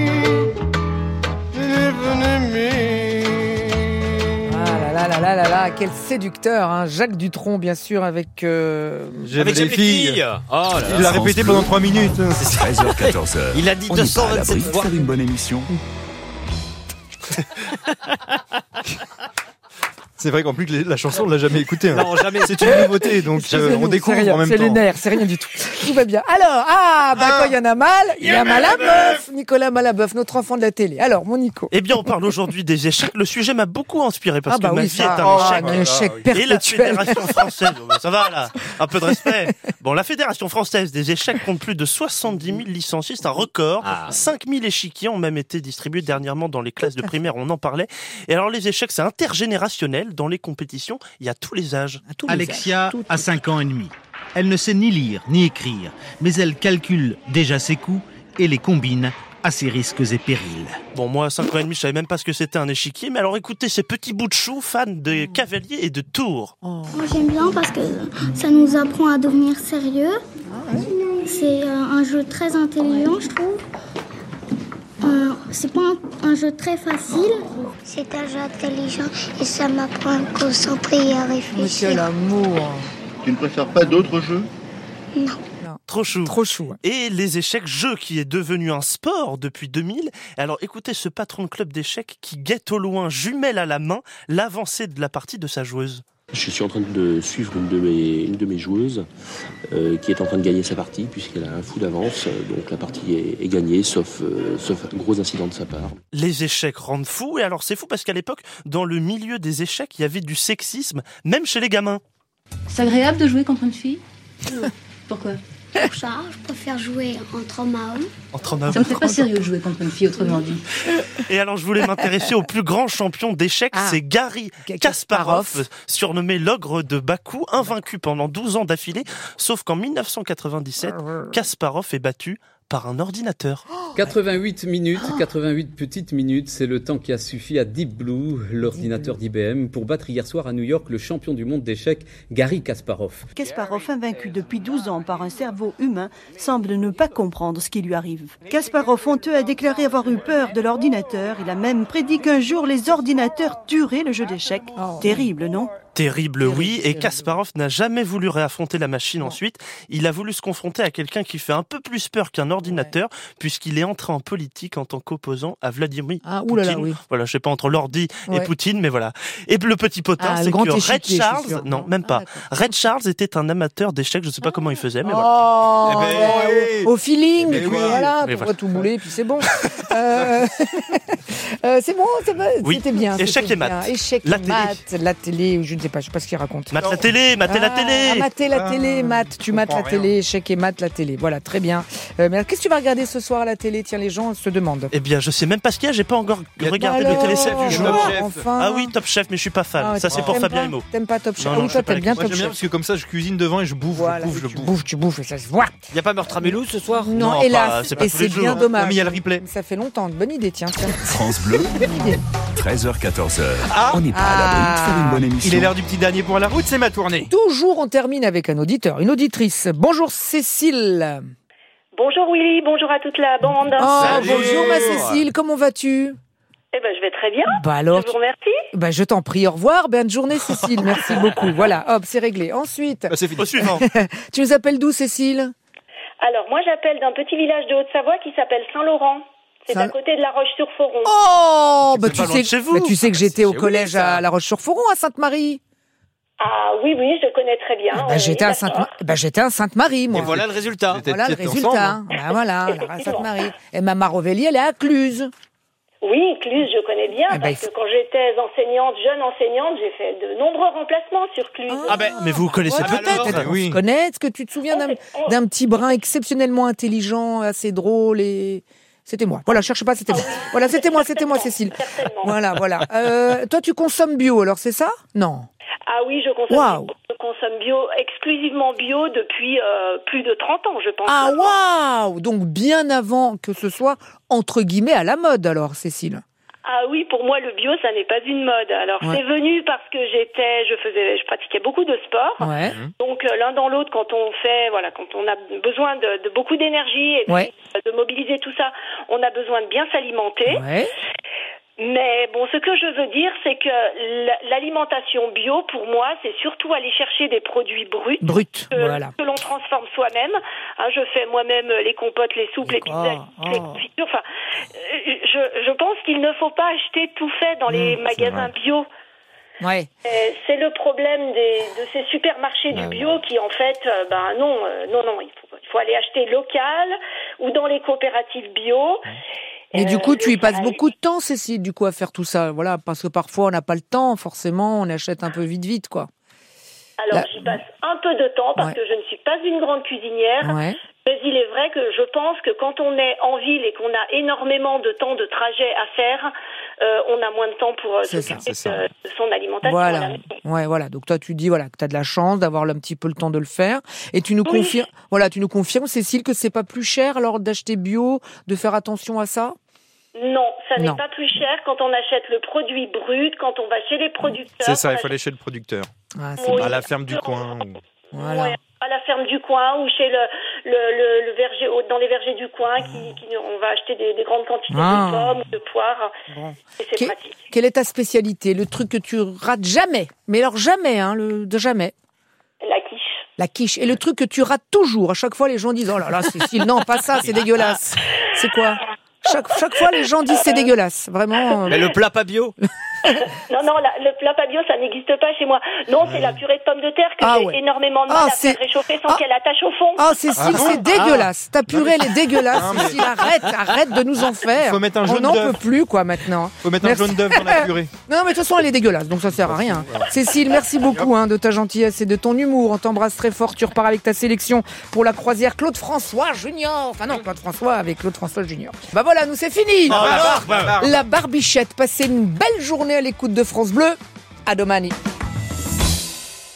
téléphonez-moi.
Ah là là là là là là, quel séducteur, hein. Jacques Dutronc, bien sûr, avec... Euh...
J'aime
Avec
les
les
filles.
filles. Oh là
Il l'a
là.
répété pendant trois minutes.
treize heures quatorze heures.
Il a dit
On n'est
deux cent
pas à
vingt-sept
l'abri de
fois.
faire une bonne émission.
C'est vrai qu'en plus que la chanson, on l'a jamais écoutée. Hein.
Non, jamais.
C'est une nouveauté, donc
C'est
euh,
nous,
on
c'est
découvre
rien,
en même
c'est
temps.
les nerfs, c'est rien du tout. Tout va bien. Alors, ah, bah quand il y en a mal, il y a mal à bœuf. Nicolas Malaboeuf, notre enfant de la télé. Alors, mon Nico.
Eh bien, on parle aujourd'hui des échecs. Le sujet m'a beaucoup inspiré parce
Ah bah
que ma
oui,
vie
ça,
est un
oh,
échec.
un échec
Et la
perpétuel.
Fédération française, oh, bah, ça va là, un peu de respect. Bon, la Fédération française des échecs compte plus de soixante-dix mille licenciés, c'est un record.
Ah.
cinq mille échiquiers ont même été distribués dernièrement dans les classes de primaire, on en parlait. Et alors, les échecs, c'est intergénérationnel. Dans les compétitions, il y a tous les âges.
À tous les
Alexia
âges. Tout,
a
tout.
cinq ans et demi. Elle ne sait ni lire ni écrire, mais elle calcule déjà ses coups et les combine à ses risques et périls.
Bon, moi, à cinq ans et demi, je savais même pas ce que c'était un échiquier. Mais alors, écoutez, ces petits bouts de chou, fans de cavaliers et de tours.
Moi j'aime bien parce que ça nous apprend à devenir sérieux. C'est euh, un jeu très intelligent, je trouve. Euh, c'est pas un, un jeu très facile.
C'est un jeu intelligent et ça m'apprend à me concentrer et à
Mais
réfléchir.
quel amour.
Tu ne préfères pas d'autres jeux?
Non.
Trop chou.
Trop chou.
Et les échecs, jeu qui est devenu un sport depuis deux mille. Alors écoutez ce patron de club d'échecs qui guette au loin, jumelle à la main, l'avancée de la partie de sa joueuse.
Je suis en train de suivre une de mes, une de mes joueuses euh, qui est en train de gagner sa partie puisqu'elle a un fou d'avance. Donc la partie est, est gagnée sauf, euh, sauf un gros incident de sa part.
Les échecs rendent fou. Et alors c'est fou parce qu'à l'époque, dans le milieu des échecs, il y avait du sexisme, même chez les gamins.
C'est agréable de jouer contre une fille? Pourquoi?
Pour ça, je préfère jouer entre hommes à hommes.
Entre hommes à
Ça me fait pas sérieux de jouer contre une fille, autrement dit.
Et alors, je voulais m'intéresser au plus grand champion d'échecs,
Ah.
c'est Garry Kasparov, surnommé l'ogre de Bakou, invaincu pendant douze ans d'affilée. Sauf qu'en mille neuf cent quatre-vingt-dix-sept, Kasparov est battu par un ordinateur.
quatre-vingt-huit minutes, quatre-vingt-huit petites minutes, c'est le temps qui a suffi à Deep Blue, l'ordinateur d'I B M, pour battre hier soir à New York le champion du monde d'échecs, Garry Kasparov.
Kasparov, invaincu depuis douze ans par un cerveau humain, semble ne pas comprendre ce qui lui arrive. Kasparov, honteux, a déclaré avoir eu peur de l'ordinateur. Il a même prédit qu'un jour les ordinateurs tueraient le jeu d'échecs. Terrible, non ?
Terrible, oui, et Kasparov n'a jamais voulu réaffronter la machine ensuite. Il a voulu se confronter à quelqu'un qui fait un peu plus peur qu'un ordinateur, puisqu'il est entré en politique en tant qu'opposant à Vladimir
Ah,
Poutine.
oulala, oui.
Voilà, je sais pas, entre l'ordi
Ouais.
et Poutine, mais voilà. Et le petit potin,
Ah, le
c'est
grand
que Red
échiquier, je suis
Charles,
sûr.
non, même pas. Red Charles était un amateur d'échecs, je sais pas comment il faisait, mais voilà.
Oh,
Eh ben,
ouais, au, au feeling,
Eh
et puis
oui.
voilà,
Mais
tu
voilà.
vas tout bouler, puis c'est bon. euh, euh, c'est bon, c'est bon,
Oui.
c'était bien.
Échec
c'était
et maths.
bien. Échec
La
et
télé.
maths, la télé, je ne sais pas, je sais pas ce qu'il raconte.
Maths la télé, maths la
Ah,
télé.
maths la
Ah,
télé, maths, tu maths la
comprends rien.
télé, échec et maths la télé. Voilà, très bien. Euh, mais alors, qu'est-ce que tu vas regarder ce soir à la télé? Tiens, les gens se demandent.
Eh bien, je sais même pas ce qu'il y a, j'ai pas encore regardé
Alors,
le téléset du jour.
Top Chef. Enfin.
Ah oui, Top Chef, mais je suis pas fan.
Ah,
Ça, c'est pour
t'aimes
Fabien
pas
Emo.
T'aimes pas Top Chef?
Non,
Ah
non,
oui,
je
toi,
suis pas
t'aimes bien
avec-
Moi
Top
j'aime bien
Chef.
parce que comme ça je cuisine devant et je bouffe,
Voilà,
je bouffe, je
tu
bouffe.
bouffes, tu bouffes et ça se voit.
Il y a pas meurtre à Mélou ce soir?
Non,
Non,
hélas,
pas- c'est pas
et
tous les
c'est
jours.
bien dommage.
Non, mais il y a le replay.
Ça fait longtemps, bonne idée, tiens. tiens.
France Bleu,
Bonne idée.
treize heures quatorze heures.
Ah.
On n'est pas à l'abri de faire une bonne émission.
Il est l'heure du petit dernier pour la route, c'est ma tournée.
Toujours, on termine avec un auditeur, une auditrice. Bonjour Cécile.
Bonjour Willy, bonjour à toute la bande.
Oh,
Salut.
bonjour ma Cécile, comment vas-tu?
Eh ben, je vais très bien.
Bah alors,
Je vous remercie.
bah je t'en prie, au revoir, bonne journée Cécile, merci beaucoup. Voilà, hop, c'est réglé. Ensuite,
Bah, c'est fini.
Au suivant.
tu nous appelles d'où Cécile?
Alors, moi, j'appelle d'un petit village de Haute-Savoie qui s'appelle Saint-Laurent. C'est
Saint-
à côté de La Roche-sur-Foron.
Oh, bah
C'est
tu
pas loin
sais,
de chez vous.
bah, tu sais que j'étais au
C'est où,
collège
ça
à La Roche-sur-Foron, à Sainte-Marie.
Ah oui, oui, je connais très bien.
Bah,
oui,
j'étais à
d'accord.
Sainte, bah, j'étais à Sainte-Marie, moi.
Et voilà le résultat.
C'était-
Voilà le
C'était
résultat.
ensemble.
Bah voilà, alors, à Sainte-Marie. Et ma Marovelli, elle est à Cluse.
Oui, Cluse, je connais bien,
Eh ben, il
parce que quand j'étais enseignante, jeune enseignante, j'ai fait de nombreux remplacements sur Cluse.
Ah ben, mais vous connaissez
Ouais,
peut-être.
peut-être
oui.
on se connaît. Est-ce que tu te souviens d'un, d'un petit brin exceptionnellement intelligent, assez drôle et... C'était moi. Voilà, cherche pas, c'était moi. Voilà, c'était moi, c'était moi, Cécile.
Certainement.
Voilà, voilà. Euh, toi, tu consommes bio, alors c'est ça? Non.
Ah oui, je consomme,
Waouh.
je consomme bio, exclusivement bio depuis euh, plus de trente ans, je pense.
Ah,
maintenant.
waouh! Donc, bien avant que ce soit, entre guillemets, à la mode, alors, Cécile.
Ah oui, pour moi, le bio, ça n'est pas une mode. Alors,
Ouais.
c'est venu parce que j'étais, je faisais, je pratiquais beaucoup de sport.
Ouais.
Donc, euh, l'un dans l'autre, quand on fait, voilà, quand on a besoin de, de beaucoup d'énergie et puis,
Ouais.
euh, de mobiliser tout ça, on a besoin de bien s'alimenter.
Ouais.
Mais bon, ce que je veux dire, c'est que l'alimentation bio, pour moi, c'est surtout aller chercher des produits bruts.
Bruts,
que,
voilà.
Que l'on transforme soi-même. Hein, je fais moi-même les compotes, les soupes, les pizzas,
oh.
les confitures. Enfin, je, je pense qu'il ne faut pas acheter tout fait dans les mmh, magasins bio.
Ouais.
C'est le problème des, de ces supermarchés du bio qui, en fait, euh, ben non, euh, non, non, il faut, il faut aller acheter local ou dans les coopératives bio.
Mais
euh,
du coup, tu y passes
travail.
beaucoup de temps, Cécile, du coup, à faire tout ça. Voilà, parce que parfois, on n'a pas le temps, forcément, on achète un peu vite, vite, quoi.
Alors,
Là...
j'y passe un peu de temps parce
ouais.
que je ne suis pas une grande cuisinière.
Ouais.
Mais il est vrai que je pense que quand on est en ville et qu'on a énormément de temps de trajet à faire, euh, on a moins de temps pour euh, s'occuper de, de son alimentation.
Voilà. Ouais, voilà. Donc toi, tu dis voilà que tu as de la chance d'avoir un petit peu le temps de le faire, et tu nous
oui.
confirmes, voilà, tu nous confirmes, Cécile, que c'est pas plus cher alors d'acheter bio, de faire attention à ça.
Non, ça
non.
n'est pas plus cher quand on achète le produit brut, quand on va chez les producteurs.
C'est ça, il faut aller chez le producteur.
Ah,
oui.
À la ferme du coin. Ou...
Voilà.
Ouais, à la ferme du coin ou chez le, le, le, le verger, dans les vergers du coin, qui, qui, on va acheter des, des grandes quantités
ah.
de pommes ou de poires.
Bon.
Et c'est
Que,
pratique.
Quelle est ta spécialité, le truc que tu rates jamais, mais alors jamais, hein, le, de jamais.
La quiche.
La quiche. Et le truc que tu rates toujours. À chaque fois, les gens disent, oh là là, Cécile, non, pas ça, c'est dégueulasse. C'est quoi? Chaque, chaque fois, les gens disent c'est dégueulasse, vraiment.
Mais le plat pas bio.
Non, non, la, le plat pas bio, ça n'existe pas chez moi. Non, c'est la purée de pommes de terre que
ah
j'ai
ouais.
énormément de mal
ah,
à faire réchauffer sans ah. qu'elle attache au fond.
Ah, Cécile,
ah bon
c'est dégueulasse.
Ah.
Ta purée, elle est dégueulasse. Non, mais... Cécile, arrête, arrête de nous en faire.
Faut mettre un jaune
On n'en
d'œuf.
peut plus, quoi, maintenant.
Faut mettre
merci.
un jaune d'œuf dans la purée.
Non, mais de toute façon, elle est dégueulasse, donc ça sert à rien. Cécile, merci beaucoup hein, de ta gentillesse et de ton humour. On t'embrasse très fort. Tu repars avec ta sélection pour la croisière Claude François Junior. Enfin non, Claude François avec Claude François Junior. Bah voilà, nous c'est fini.
Oh, la barbe, la barbe.
La barbichette. Passez une belle journée à l'écoute de France Bleu. À domani.